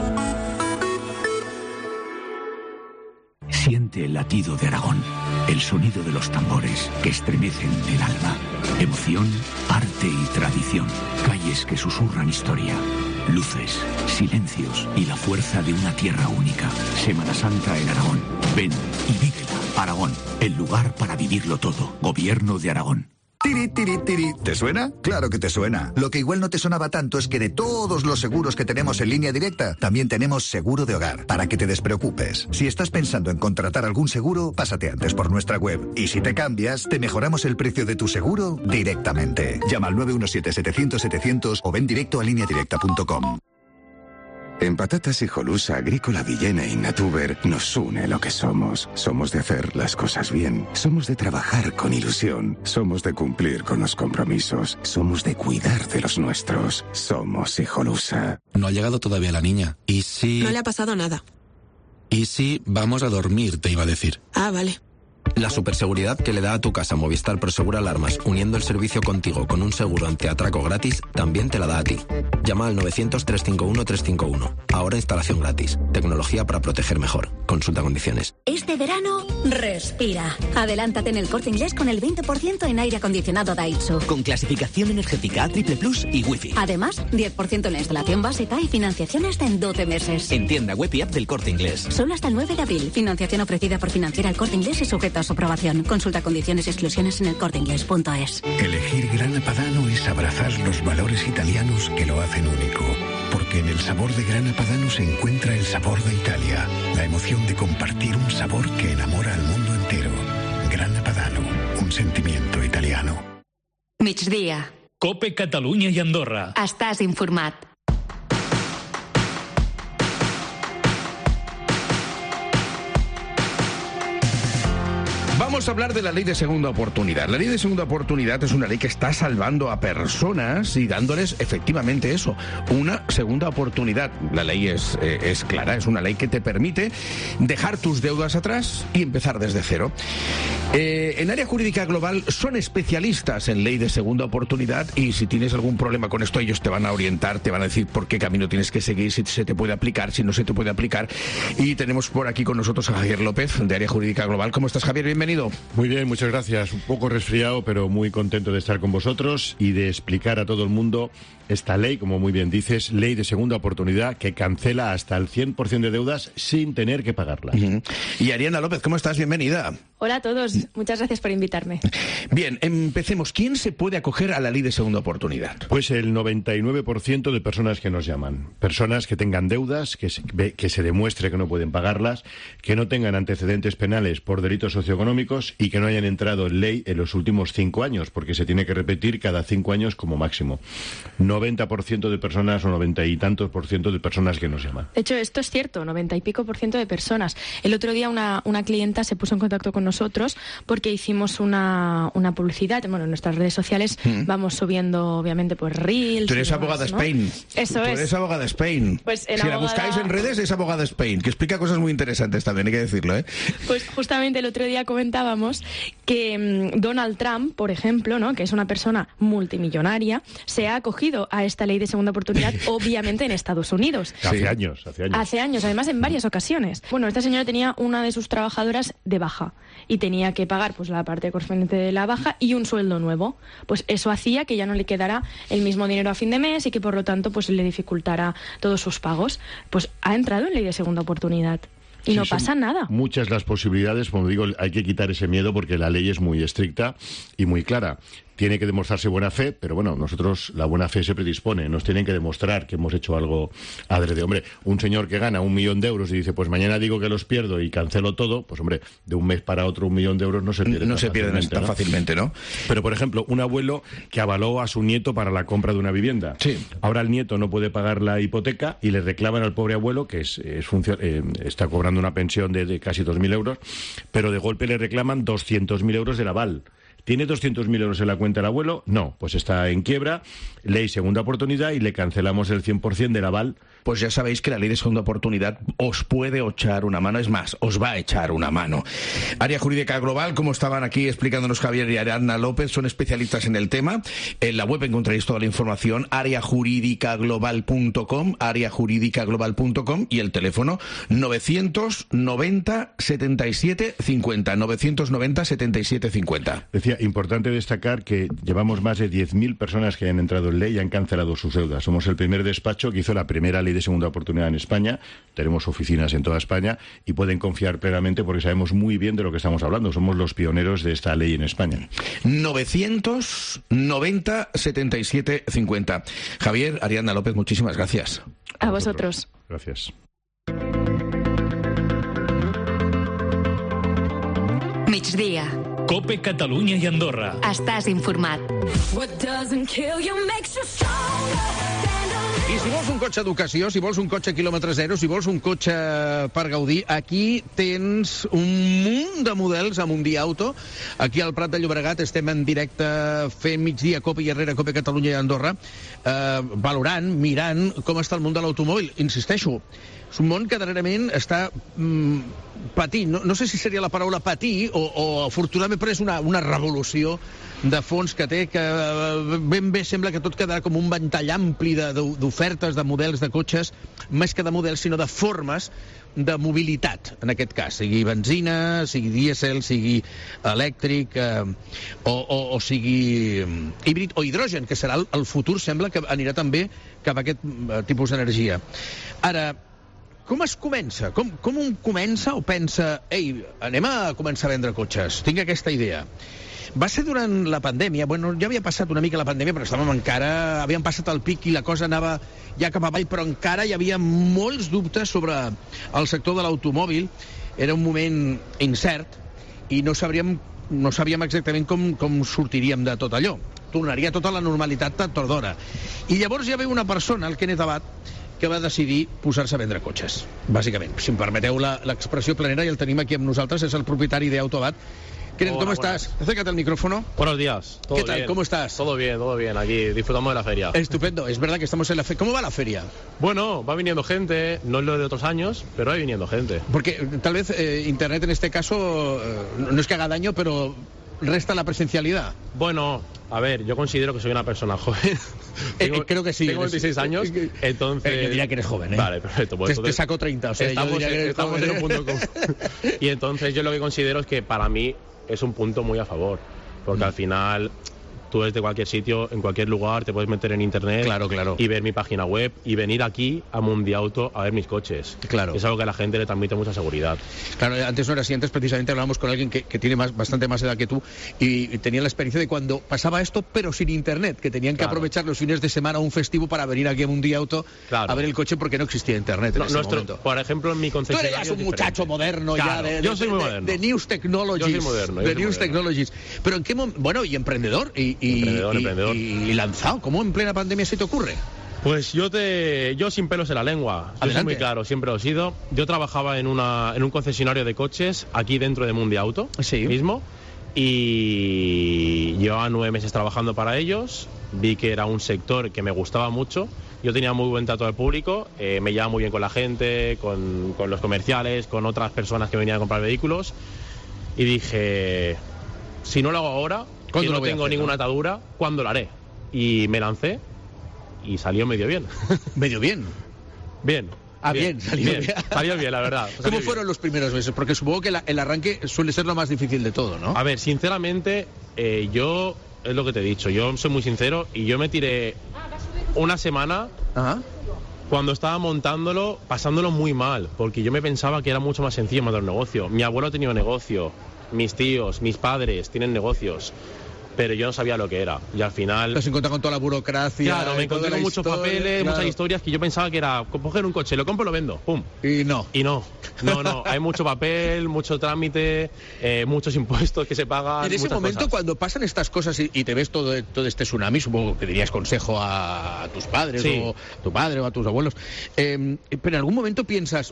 Siente el latido de Aragón, el sonido de los tambores que estremecen el alma. Emoción, arte y tradición. Calles que susurran historia. Luces, silencios y la fuerza de una tierra única. Semana Santa en Aragón. Ven y vívela. Aragón, el lugar para vivirlo todo. Gobierno de Aragón. Tiri, tiri, tiri. ¿Te suena? Claro que te suena. Lo que igual no te sonaba tanto es que de todos los seguros que tenemos en Línea Directa, también tenemos seguro de hogar, para que te despreocupes. Si estás pensando en contratar algún seguro, pásate antes por nuestra web. Y si te cambias, te mejoramos el precio de tu seguro directamente. Llama al 917-700-700 o ven directo a lineadirecta.com. En Patatas Hijolusa, Agrícola Villena y Natuber nos une lo que somos. Somos de hacer las cosas bien. Somos de trabajar con ilusión. Somos de cumplir con los compromisos. Somos de cuidar de los nuestros. Somos Hijolusa. No ha llegado todavía la niña. ¿Y si...? No le ha pasado nada. ¿Y si vamos a dormir, te iba a decir? Ah, vale. La superseguridad que le da a tu casa Movistar Prosegura Alarmas, uniendo el servicio contigo con un seguro antiatraco gratis, también te la da a ti. Llama al 900-351-351. Ahora instalación gratis. Tecnología para proteger mejor. Consulta condiciones. Este verano, respira. Adelántate en el Corte Inglés con el 20% en aire acondicionado Daitsu. Con clasificación energética Triple Plus y Wi-Fi. Además, 10% en la instalación básica y financiación hasta en 12 meses. En tienda web y app del Corte Inglés. Solo hasta el 9 de abril. Financiación ofrecida por Financiera El Corte Inglés y sujeta a su aprobación. Consulta condiciones y exclusiones en elcorteinglés.es. Elegir Grana Padano es abrazar los valores italianos que lo hacen único. Porque en el sabor de Grana Padano se encuentra el sabor de Italia. La emoción de compartir un sabor que enamora al mundo entero. Grana Padano, un sentimiento italiano. Migdia. Cope Catalunya i Andorra. Estàs informat. Vamos a hablar de la ley de segunda oportunidad. La ley de segunda oportunidad es una ley que está salvando a personas y dándoles efectivamente eso, una segunda oportunidad. La ley es clara, es una ley que te permite dejar tus deudas atrás y empezar desde cero. En área jurídica global son especialistas en ley de segunda oportunidad y si tienes algún problema con esto ellos te van a orientar, te van a decir por qué camino tienes que seguir, si se te puede aplicar, si no se te puede aplicar. Y tenemos por aquí con nosotros a Javier López de área jurídica global. ¿Cómo estás, Javier? Bienvenido. bienvenido. Muy bien, muchas gracias. Un poco resfriado, pero muy contento de estar con vosotros y de explicar a todo el mundo esta ley, como muy bien dices, ley de segunda oportunidad, que cancela hasta el 100% de deudas sin tener que pagarlas. Y Ariana López, ¿cómo estás? Bienvenida. Hola a todos, muchas gracias por invitarme. Bien, empecemos. ¿Quién se puede acoger a la ley de segunda oportunidad? Pues el 99% de personas que nos llaman. Personas que tengan deudas, que se demuestre que no pueden pagarlas, que no tengan antecedentes penales por delitos socioeconómicos y que no hayan entrado en ley en los últimos 5 años, porque se tiene que repetir cada 5 años como máximo. 90% de personas o 90 y tantos % de personas que nos llaman. De hecho, esto es cierto, 90 y pico % de personas. El otro día una clienta se puso en contacto con nosotros porque hicimos una publicidad. Bueno, en nuestras redes sociales vamos subiendo, obviamente, pues reels. Tú eres abogada Spain. Eso es. Tú eres abogada Spain. Pues si la buscáis en redes, es abogada Spain, que explica cosas muy interesantes también, hay que decirlo, ¿eh? Pues justamente el otro día comentábamos que Donald Trump, por ejemplo, ¿no?, que es una persona multimillonaria, se ha acogido a esta ley de segunda oportunidad, obviamente en Estados Unidos. Hace años. Hace años, además en varias ocasiones. Bueno, esta señora tenía una de sus trabajadoras de baja y tenía que pagar pues la parte correspondiente de la baja y un sueldo nuevo. Pues eso hacía que ya no le quedara el mismo dinero a fin de mes y que por lo tanto pues le dificultara todos sus pagos. Pues ha entrado en ley de segunda oportunidad. Y sí, no pasa nada. Muchas las posibilidades, como digo, hay que quitar ese miedo porque la ley es muy estricta y muy clara. Tiene que demostrarse buena fe, pero bueno, nosotros la buena fe se predispone. Nos tienen que demostrar que hemos hecho algo adrede. Hombre, un señor que gana 1 millón de euros y dice, pues mañana digo que los pierdo y cancelo todo, pues hombre, de un mes para otro 1 millón de euros no se pierden. No se pierden tan fácilmente, ¿no? Pero, por ejemplo, un abuelo que avaló a su nieto para la compra de una vivienda. Sí. Ahora el nieto no puede pagar la hipoteca y le reclaman al pobre abuelo, que está cobrando una pensión de casi 2.000 euros, pero de golpe le reclaman 200.000 euros del aval. ¿Tiene 200.000 euros en la cuenta el abuelo? No, pues está en quiebra, ley segunda oportunidad y le cancelamos el 100% del aval. Pues ya sabéis que la ley de segunda oportunidad os puede echar una mano, es más, os va a echar una mano. Área Jurídica Global, como estaban aquí explicándonos Javier y Ariana López, son especialistas en el tema. En la web encontraréis toda la información, areajuridicaglobal.com, y el teléfono 990 77 50, 990 77 50. Decía, importante destacar que llevamos más de 10.000 personas que han entrado en ley y han cancelado sus deudas. Somos el primer despacho que hizo la primera ley de segunda oportunidad en España. Tenemos oficinas en toda España y pueden confiar plenamente porque sabemos muy bien de lo que estamos hablando. Somos los pioneros de esta ley en España. 990 77 50. Javier, Ariana López, muchísimas gracias. A vosotros. Gracias. Migdia. COPE Catalunya i Andorra. Estàs informat. I si vols un cotxe d'ocasió, si vols un cotxe quilòmetre zero, si vols un cotxe per gaudir, aquí tens un munt de models a Mundiauto. Aquí al Prat de Llobregat estem en directe fent migdia COPE i Herrera, COPE Catalunya i Andorra, valorant, mirant com està el món de l'automòbil. Insisteixo, és un món que darrerament està patint. No sé si seria la paraula patir o afortunadament, però és una revolució de fons que té, que ben bé sembla que tot quedarà com un ventall ampli d'ofertes, de models de cotxes, més que de models, sinó de formes de mobilitat, en aquest cas, sigui benzina, sigui dièsel, sigui elèctric, o sigui híbrid o hidrogen, que serà el futur, sembla que anirà també cap a aquest tipus d'energia. Ara, com es comença? Com un comença o pensa, ei, anem a començar a vendre cotxes, tinc aquesta idea? Va ser durant la pandèmia, bueno, ja havia passat una mica la pandèmia, però havíem passat el pic i la cosa anava ja cap avall, però encara hi havia molts dubtes sobre el sector de l'automòbil. Era un moment incert i no sabíem exactament com sortiríem de tot allò. Tornaria tota la normalitat tard d'hora. I llavors hi havia una persona, el Kenneth Abad, que va decidir posar-se a vendre cotxes, bàsicament. Si em permeteu l'expressió planera, i el tenim aquí amb nosaltres, és el propietari d'Auto Abad. Kenneth, ¿cómo estás? Acércate al micrófono. Buenos días. ¿Qué tal? ¿Cómo estás? Todo bien. Aquí disfrutamos de la feria. Estupendo. Es verdad que estamos en la feria. ¿Cómo va la feria? Bueno, va viniendo gente. No es lo de otros años, pero va viniendo gente. Porque tal vez Internet en este caso no es que haga daño, pero resta la presencialidad. Bueno, a ver, yo considero que soy una persona joven. Creo que sí. Tengo 26 años, entonces... Yo diría que eres joven, ¿eh? Vale, perfecto. Pues te saco 30, o sea, estamos en un punto común. Y entonces yo lo que considero es que para mí es un punto muy a favor, porque al final tú desde cualquier sitio, en cualquier lugar, te puedes meter en internet y ver mi página web y venir aquí a Mundiauto a ver mis coches. Claro. Es algo que a la gente le transmite mucha seguridad. Claro, antes no era así. Antes precisamente hablábamos con alguien que tiene bastante más edad que tú y tenía la experiencia de cuando pasaba esto, pero sin internet, que tenían que aprovechar los fines de semana o un festivo para venir aquí a Mundiauto a ver el coche porque no existía internet en ese momento. Por ejemplo, en mi concesionario... Tú eres un muchacho moderno ya yo soy muy moderno. De News Technologies. Yo soy moderno. De News Technologies. Pero en qué momento... Bueno, y emprendedor. Emprendedor. Y lanzado. ¿Cómo en plena pandemia se te ocurre? Pues yo sin pelos en la lengua. Yo soy muy claro, siempre lo he sido. Yo trabajaba en un concesionario de coches aquí dentro de Mundiauto mismo. Y llevaba 9 meses trabajando para ellos. Vi que era un sector que me gustaba mucho. Yo tenía muy buen trato al público, me llevaba muy bien con la gente, con los comerciales, con otras personas que venían a comprar vehículos. Y dije, si no lo hago ahora, que no tengo ninguna atadura, ¿cuándo lo haré? Y me lancé y salió medio bien. ¿Medio bien? Bien. Salió bien. Salió bien, la verdad. ¿Cómo fueron los primeros meses? Porque supongo que el arranque suele ser lo más difícil de todo, ¿no? A ver, sinceramente, yo, es lo que te he dicho, yo soy muy sincero y yo me tiré una semana cuando estaba montándolo, pasándolo muy mal, porque yo me pensaba que era mucho más sencillo montar un negocio. Mi abuelo ha tenido negocio, mis tíos, mis padres tienen negocios, pero yo no sabía lo que era. Y al final... Te has encontrado con toda la burocracia... Claro, me encontré con muchos papeles, muchas historias que yo pensaba que era coger un coche, lo compro, lo vendo, pum. Y no. No, hay mucho papel, mucho trámite, muchos impuestos que se pagan. En ese momento, cosas. Cuando pasan estas cosas y te ves todo este tsunami, supongo que dirías consejo a tus padres o a tu padre o a tus abuelos, pero en algún momento piensas,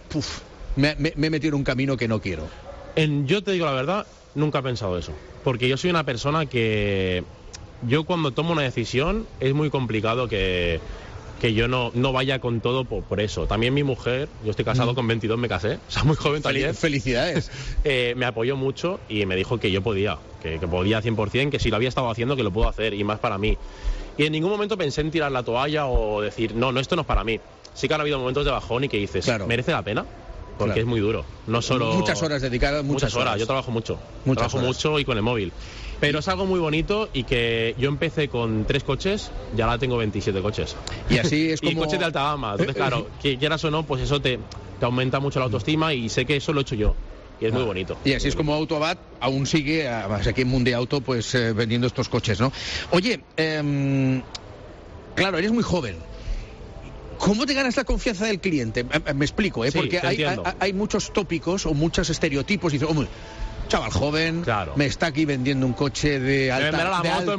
me he metido en un camino que no quiero. Yo te digo la verdad, nunca he pensado eso, porque yo soy una persona que yo cuando tomo una decisión es muy complicado que yo no vaya con todo por eso. También mi mujer, yo estoy casado con 22, me casé, o sea, muy joven también. Felicidades. Me apoyó mucho y me dijo que yo podía, que podía 100%, que si lo había estado haciendo que lo puedo hacer y más para mí. Y en ningún momento pensé en tirar la toalla o decir, no, esto no es para mí. Sí que han habido momentos de bajón y que dices, ¿merece la pena? Porque es muy duro. No solo... Muchas horas dedicadas, muchas horas. Yo trabajo mucho. Mucho y con el móvil. Pero es algo muy bonito y que yo empecé con 3 coches y ahora tengo 27 coches. Y así es como... Y coches de alta gama. Entonces, claro, que quieras o no, pues eso te aumenta mucho la autoestima y sé que eso lo he hecho yo. Y es muy bonito. Y así es como Autobat aún sigue, además aquí en Mundiauto, pues vendiendo estos coches, ¿no? Oye, claro, eres muy joven. ¿Cómo te ganas la confianza del cliente? Me explico, porque hay muchos tópicos o muchos estereotipos y dices, hombre, chaval joven, me está aquí vendiendo un coche de alta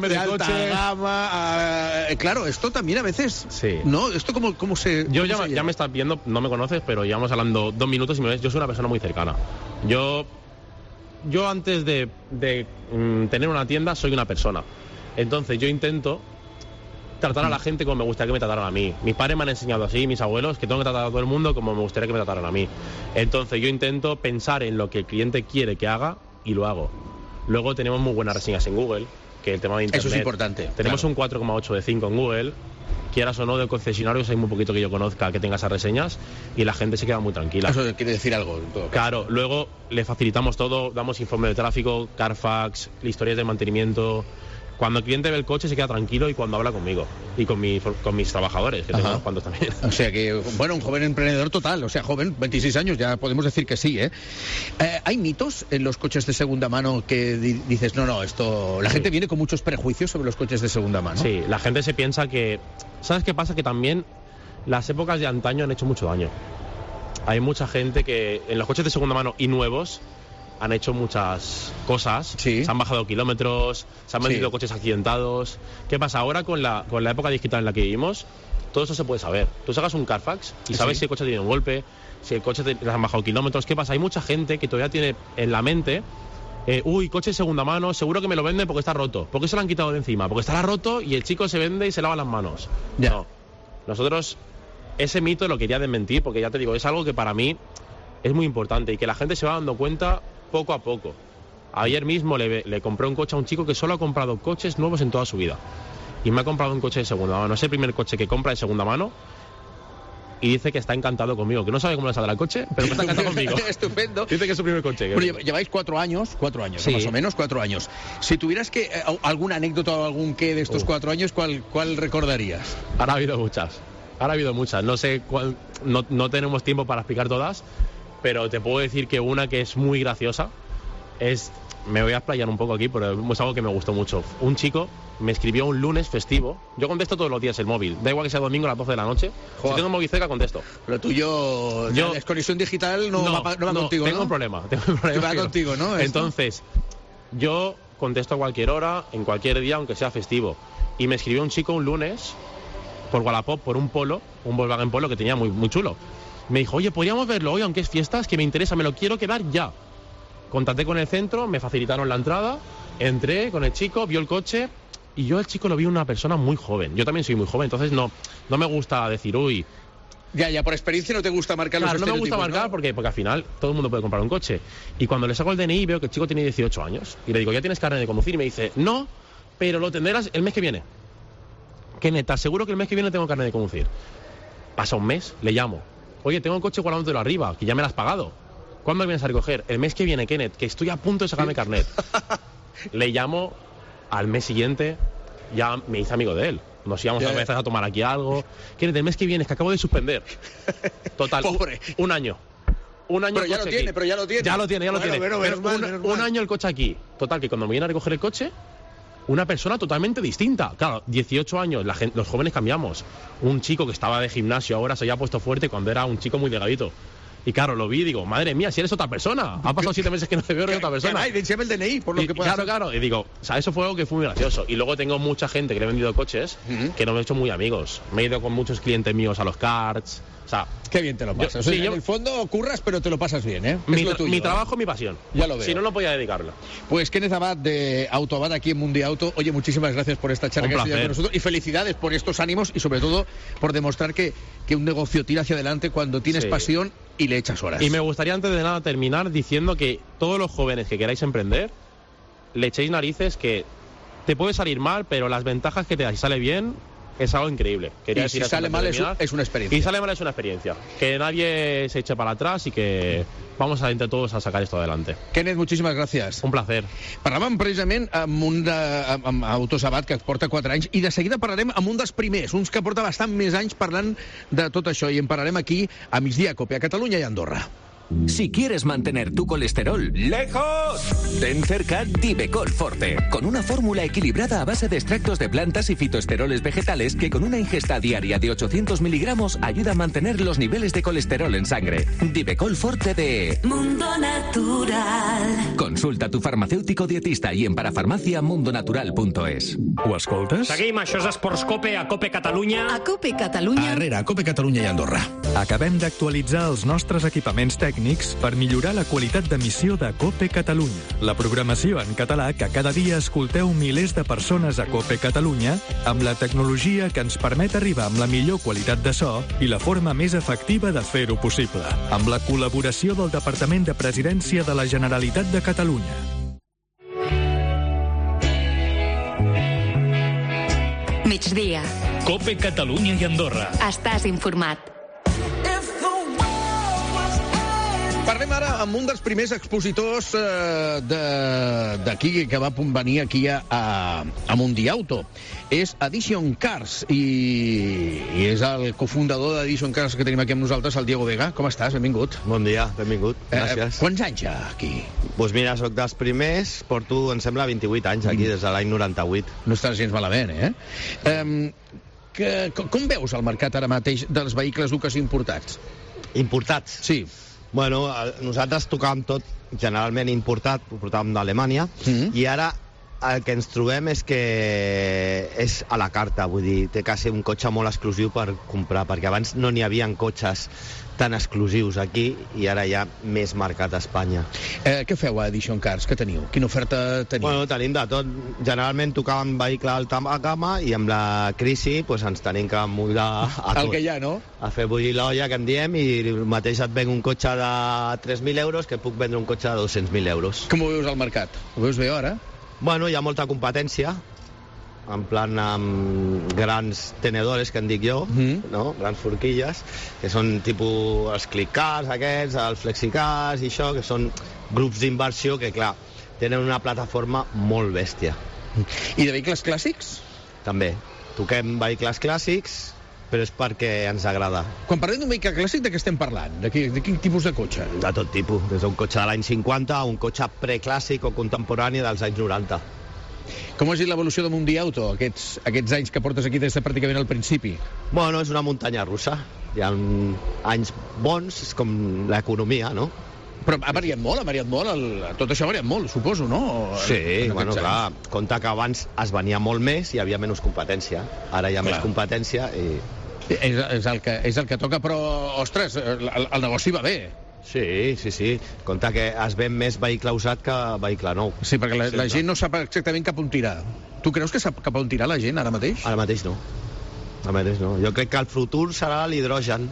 gama. Claro, esto también a veces, ¿no? Esto cómo se... Yo ya me estás viendo, no me conoces, pero llevamos hablando 2 minutos y me ves, yo soy una persona muy cercana. Yo antes de tener una tienda soy una persona. Entonces yo intento tratar a la gente como me gustaría que me trataran a mí. Mis padres me han enseñado así, mis abuelos, que tengo que tratar a todo el mundo como me gustaría que me trataran a mí. Entonces yo intento pensar en lo que el cliente quiere que haga y lo hago. Luego tenemos muy buenas reseñas en Google, que el tema de internet... Eso es importante. Tenemos un 4,8 de 5 en Google. Quieras o no, de concesionarios hay muy poquito que yo conozca que tenga esas reseñas y la gente se queda muy tranquila. Eso quiere decir algo. En todo caso. Claro, luego le facilitamos todo, damos informe de tráfico, Carfax, historias de mantenimiento... Cuando el cliente ve el coche se queda tranquilo y cuando habla conmigo y con mis trabajadores, que tengo unos cuantos también. O sea que, bueno, un joven emprendedor total, o sea, joven, 26 años, ya podemos decir que sí, ¿eh? ¿Hay mitos en los coches de segunda mano que dices, no, esto... La gente viene con muchos prejuicios sobre los coches de segunda mano? Sí, la gente se piensa que... ¿Sabes qué pasa? Que también las épocas de antaño han hecho mucho daño. Hay mucha gente que en los coches de segunda mano y nuevos... han hecho muchas cosas, se han bajado kilómetros, se han vendido coches accidentados. ¿Qué pasa? Ahora con la época digital en la que vivimos, todo eso se puede saber. Tú sacas un Carfax y sabes si el coche tiene un golpe, si el coche le han bajado kilómetros. ¿Qué pasa? Hay mucha gente que todavía tiene en la mente, coche de segunda mano, seguro que me lo venden porque está roto. ¿Por qué se lo han quitado de encima? Porque estará roto y el chico se vende y se lava las manos. No. Nosotros ese mito lo quería desmentir porque ya te digo, es algo que para mí es muy importante y que la gente se va dando cuenta poco a poco. Ayer mismo le compré un coche a un chico que solo ha comprado coches nuevos en toda su vida. Y me ha comprado un coche de segunda mano. Es el primer coche que compra de segunda mano y dice que está encantado conmigo, que no sabe cómo le saldrá el coche, pero que está encantado conmigo. Estupendo. Dice que es su primer coche. Pero lleváis 4 años, sí. más o menos 4 años. Si tuvieras que alguna anécdota o algún qué de estos 4 años, ¿cuál recordarías? Ahora ha habido muchas. No sé no tenemos tiempo para explicar todas, pero te puedo decir que una que es muy graciosa me voy a explayar un poco aquí, pero es algo que me gustó mucho. Un chico me escribió un lunes festivo. Yo contesto todos los días el móvil. Da igual que sea domingo a las 12 de la noche. Si tengo un móvil cerca, contesto. Pero tuyo, la desconexión digital no va contigo, ¿no? Tengo un problema. Va contigo, ¿no? Entonces, yo contesto a cualquier hora, en cualquier día, aunque sea festivo. Y me escribió un chico un lunes por Wallapop, por un Volkswagen Polo que tenía muy, muy chulo. Me dijo, oye, podríamos verlo hoy, aunque es fiestas, que me interesa, me lo quiero quedar ya. Contacté con el centro, me facilitaron la entrada, entré con el chico, vio el coche y yo al chico lo vi una persona muy joven. Yo también soy muy joven, entonces no me gusta decir, uy... Ya, por experiencia no te gusta marcar los estereotipos, no me gusta marcar, ¿no? porque al final todo el mundo puede comprar un coche. Y cuando le saco el DNI veo que el chico tiene 18 años. Y le digo, ¿ya tienes carnet de conducir? Y me dice, no, pero lo tendrás el mes que viene. ¿Qué neta? Seguro que el mes que viene tengo carnet de conducir. Pasa un mes, le llamo. Oye, tengo el coche guardándotelo arriba, que ya me lo has pagado. ¿Cuándo me vienes a recoger? El mes que viene, Kenneth, que estoy a punto de sacarme carnet. Le llamo al mes siguiente, ya me hice amigo de él. Nos íbamos a empezar a tomar aquí algo. Kenneth, el mes que viene, es que acabo de suspender. Total, pobre. Un año. Pero ya lo tiene. Ya lo tiene. Un año el coche aquí. Total, que cuando me viene a recoger el coche, una persona totalmente distinta. Claro, 18 años, los jóvenes cambiamos. Un chico que estaba de gimnasio ahora se había puesto fuerte cuando era un chico muy delgadito. Y claro, lo vi y digo, madre mía, si eres otra persona. Ha pasado 7 meses que no te veo, eres otra persona. Ay, enséñame el DNI, por lo que pueda. Claro. Y digo, o sea, eso fue algo que fue muy gracioso. Y luego tengo mucha gente que le he vendido coches que no me he hecho muy amigos. Me he ido con muchos clientes míos a los karts. O sea, qué bien te lo pasas. En el fondo curras, pero te lo pasas bien, ¿eh? Mi trabajo, mi pasión. Ya lo veo. Si no podía dedicarlo. Pues Kenneth Abad de AutoAbad aquí en Mundiauto. Oye, muchísimas gracias por esta charla que has tenido con nosotros y felicidades por estos ánimos y sobre todo por demostrar que un negocio tira hacia adelante cuando tienes pasión y le echas horas. Y me gustaría antes de nada terminar diciendo que todos los jóvenes que queráis emprender, le echéis narices, que te puede salir mal, pero las ventajas que te da si sale bien es algo increíble. Y si sale mal es una experiencia. Y sale mal es una experiencia. Que nadie se eche para atrás y que vamos a entre todos a sacar esto adelante. Kenneth, muchísimas gràcies. Un placer. Parlàvem precisament amb AutoAbad, que porta 4 anys, i de seguida parlarem amb un dels primers, uns que porta bastant més anys parlant de tot això, i en parlarem aquí a Migdia Cope, a Catalunya i Andorra. Si quieres mantener tu colesterol lejos, ten cerca Divecol Forte, con una fórmula equilibrada a base de extractos de plantas y fitoesteroles vegetales que con una ingesta diaria de 800 miligramos ayuda a mantener los niveles de colesterol en sangre. Divecol Forte de Mundo Natural. Consulta a tu farmacéutico dietista i en parafarmàciamundonatural.es. Ho escoltes? Seguim, això és Esports Cope, a Cope Catalunya. A Cope Catalunya. Arrere, a Cope Catalunya i Andorra. Acabem d'actualitzar els nostres equipaments tècnics per millorar la qualitat d'emissió de Cope Catalunya. La programació en català que cada dia escolteu milers de persones a Cope Catalunya amb la tecnologia que ens permet arribar amb la millor qualitat de so i la forma més efectiva de fer-ho possible. Amb la col·laboració del Departament de Presidència de la Generalitat de Catalunya. Migdia. Cope Catalunya i Andorra. Estàs informat. Parlem ara amb un dels primers expositors d'aquí, que va venir aquí a Mundiauto. És Edition Cars i és el cofundador d'Edition Cars que tenim aquí amb nosaltres, el Diego Vega. Com estàs? Benvingut. Bon dia, benvingut. Gràcies. Quants anys ja aquí? Doncs mira, soc dels primers, porto, em sembla, 28 anys aquí, des de l'any 98. No estàs gens malament, eh? Com veus el mercat ara mateix dels vehicles duques importats? Importats? Sí. Bueno, nosaltres tocàvem tot generalment importat, ho portàvem d'Alemanya, i ara el que ens trobem és que és a la carta, vull dir, té que ser un cotxe molt exclusiu per comprar, perquè abans no n'hi havia cotxes tan exclusius aquí i ara hi ha més mercat a Espanya. Què feu a Edition Cars? Què teniu? Quina oferta teniu? Bueno, tenim de tot. Generalment tocàvem vehicle alta gamma i amb la crisi pues, ens tenim que mudar a tot. El que hi ha, no? A fer bullir l'olla, que en diem, i el mateix et venc un cotxe de 3.000 euros que puc vendre un cotxe de 200.000 euros. Com ho veus al mercat? Ho veus bé ara? Bueno, hi ha molta competència en plan amb grans tenedores, que en dic jo, no? Grans forquilles, que són tipus els clickcars aquests, els flexicars i això, que són grups d'inversió que, clar, tenen una plataforma molt bèstia. I de vehicles clàssics? També. Toquem vehicles clàssics, però és perquè ens agrada. Quan parlem d'un vehicle clàssic, de què estem parlant? De quin tipus de cotxe? De tot tipus, des d'un cotxe de l'any 50 a un cotxe preclàssic o contemporani dels anys 90. Com ha sigut l'evolució de Mundi Auto, aquests anys que portes aquí des de pràcticament al principi? Bueno, és una muntanya russa. Hi ha anys bons, és com l'economia, no? Però ha variat molt, tot això ha variat molt, suposo, no? Sí, bueno, clar, compte que abans es venia molt més i hi havia menys competència. Ara hi ha més competència i... És el que toca, però, ostres, el negoci va bé. Sí. Compte que es ven més vehicle usat que vehicle nou. Sí, perquè la gent no sap exactament cap on tirar. Tu creus que sap cap on tirar la gent ara mateix? Ara mateix no. Jo crec que el futur serà l'hidrogen.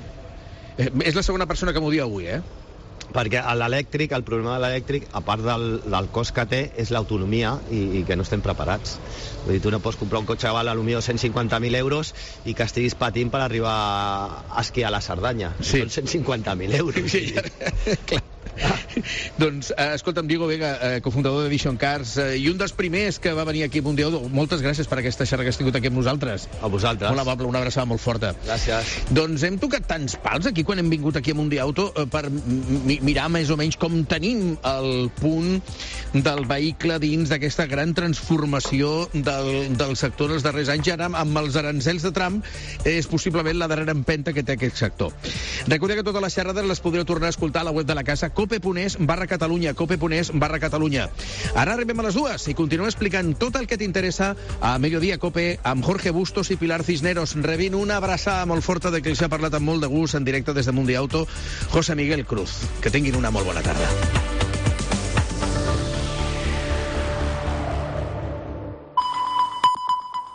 És la segona persona que m'ho diu avui, Perquè l'elèctric, el problema de l'elèctric, a part del cost que té, és l'autonomia i que no estem preparats. Vull dir, tu no pots comprar un cotxe que val potser 150.000 euros i que estiguis patint per arribar a esquiar a la Cerdanya. Sí. Són 150.000 euros. Sí, clar. Doncs, escolta'm, Diego Vega, cofundador de Vision Cars, i un dels primers que va venir aquí a Mundi Auto. Moltes gràcies per aquesta xerrada que has tingut aquí amb nosaltres. A vosaltres. Molt amable, una abraçada molt forta. Gràcies. Doncs hem tocat tants pals aquí quan hem vingut aquí a Mundi Auto per mirar més o menys com tenim el punt del vehicle dins d'aquesta gran transformació del sector els darrers anys. Ara, amb els arancels de Trump, és possiblement la darrera empenta que té aquest sector. Recordeu que totes les xerrades les podreu tornar a escoltar a la web de la casa, cope.es/Catalunya, cope.es/Catalunya. Ara arribem a les 2 i continuem explicant tot el que t'interessa a Mediodía Cope amb Jorge Bustos i Pilar Cisneros. Rebint una abraçada molt forta de qui els ha parlat amb molt de gust en directe des de Mundi Auto, José Miguel Cruz. Que tinguin una molt bona tarda.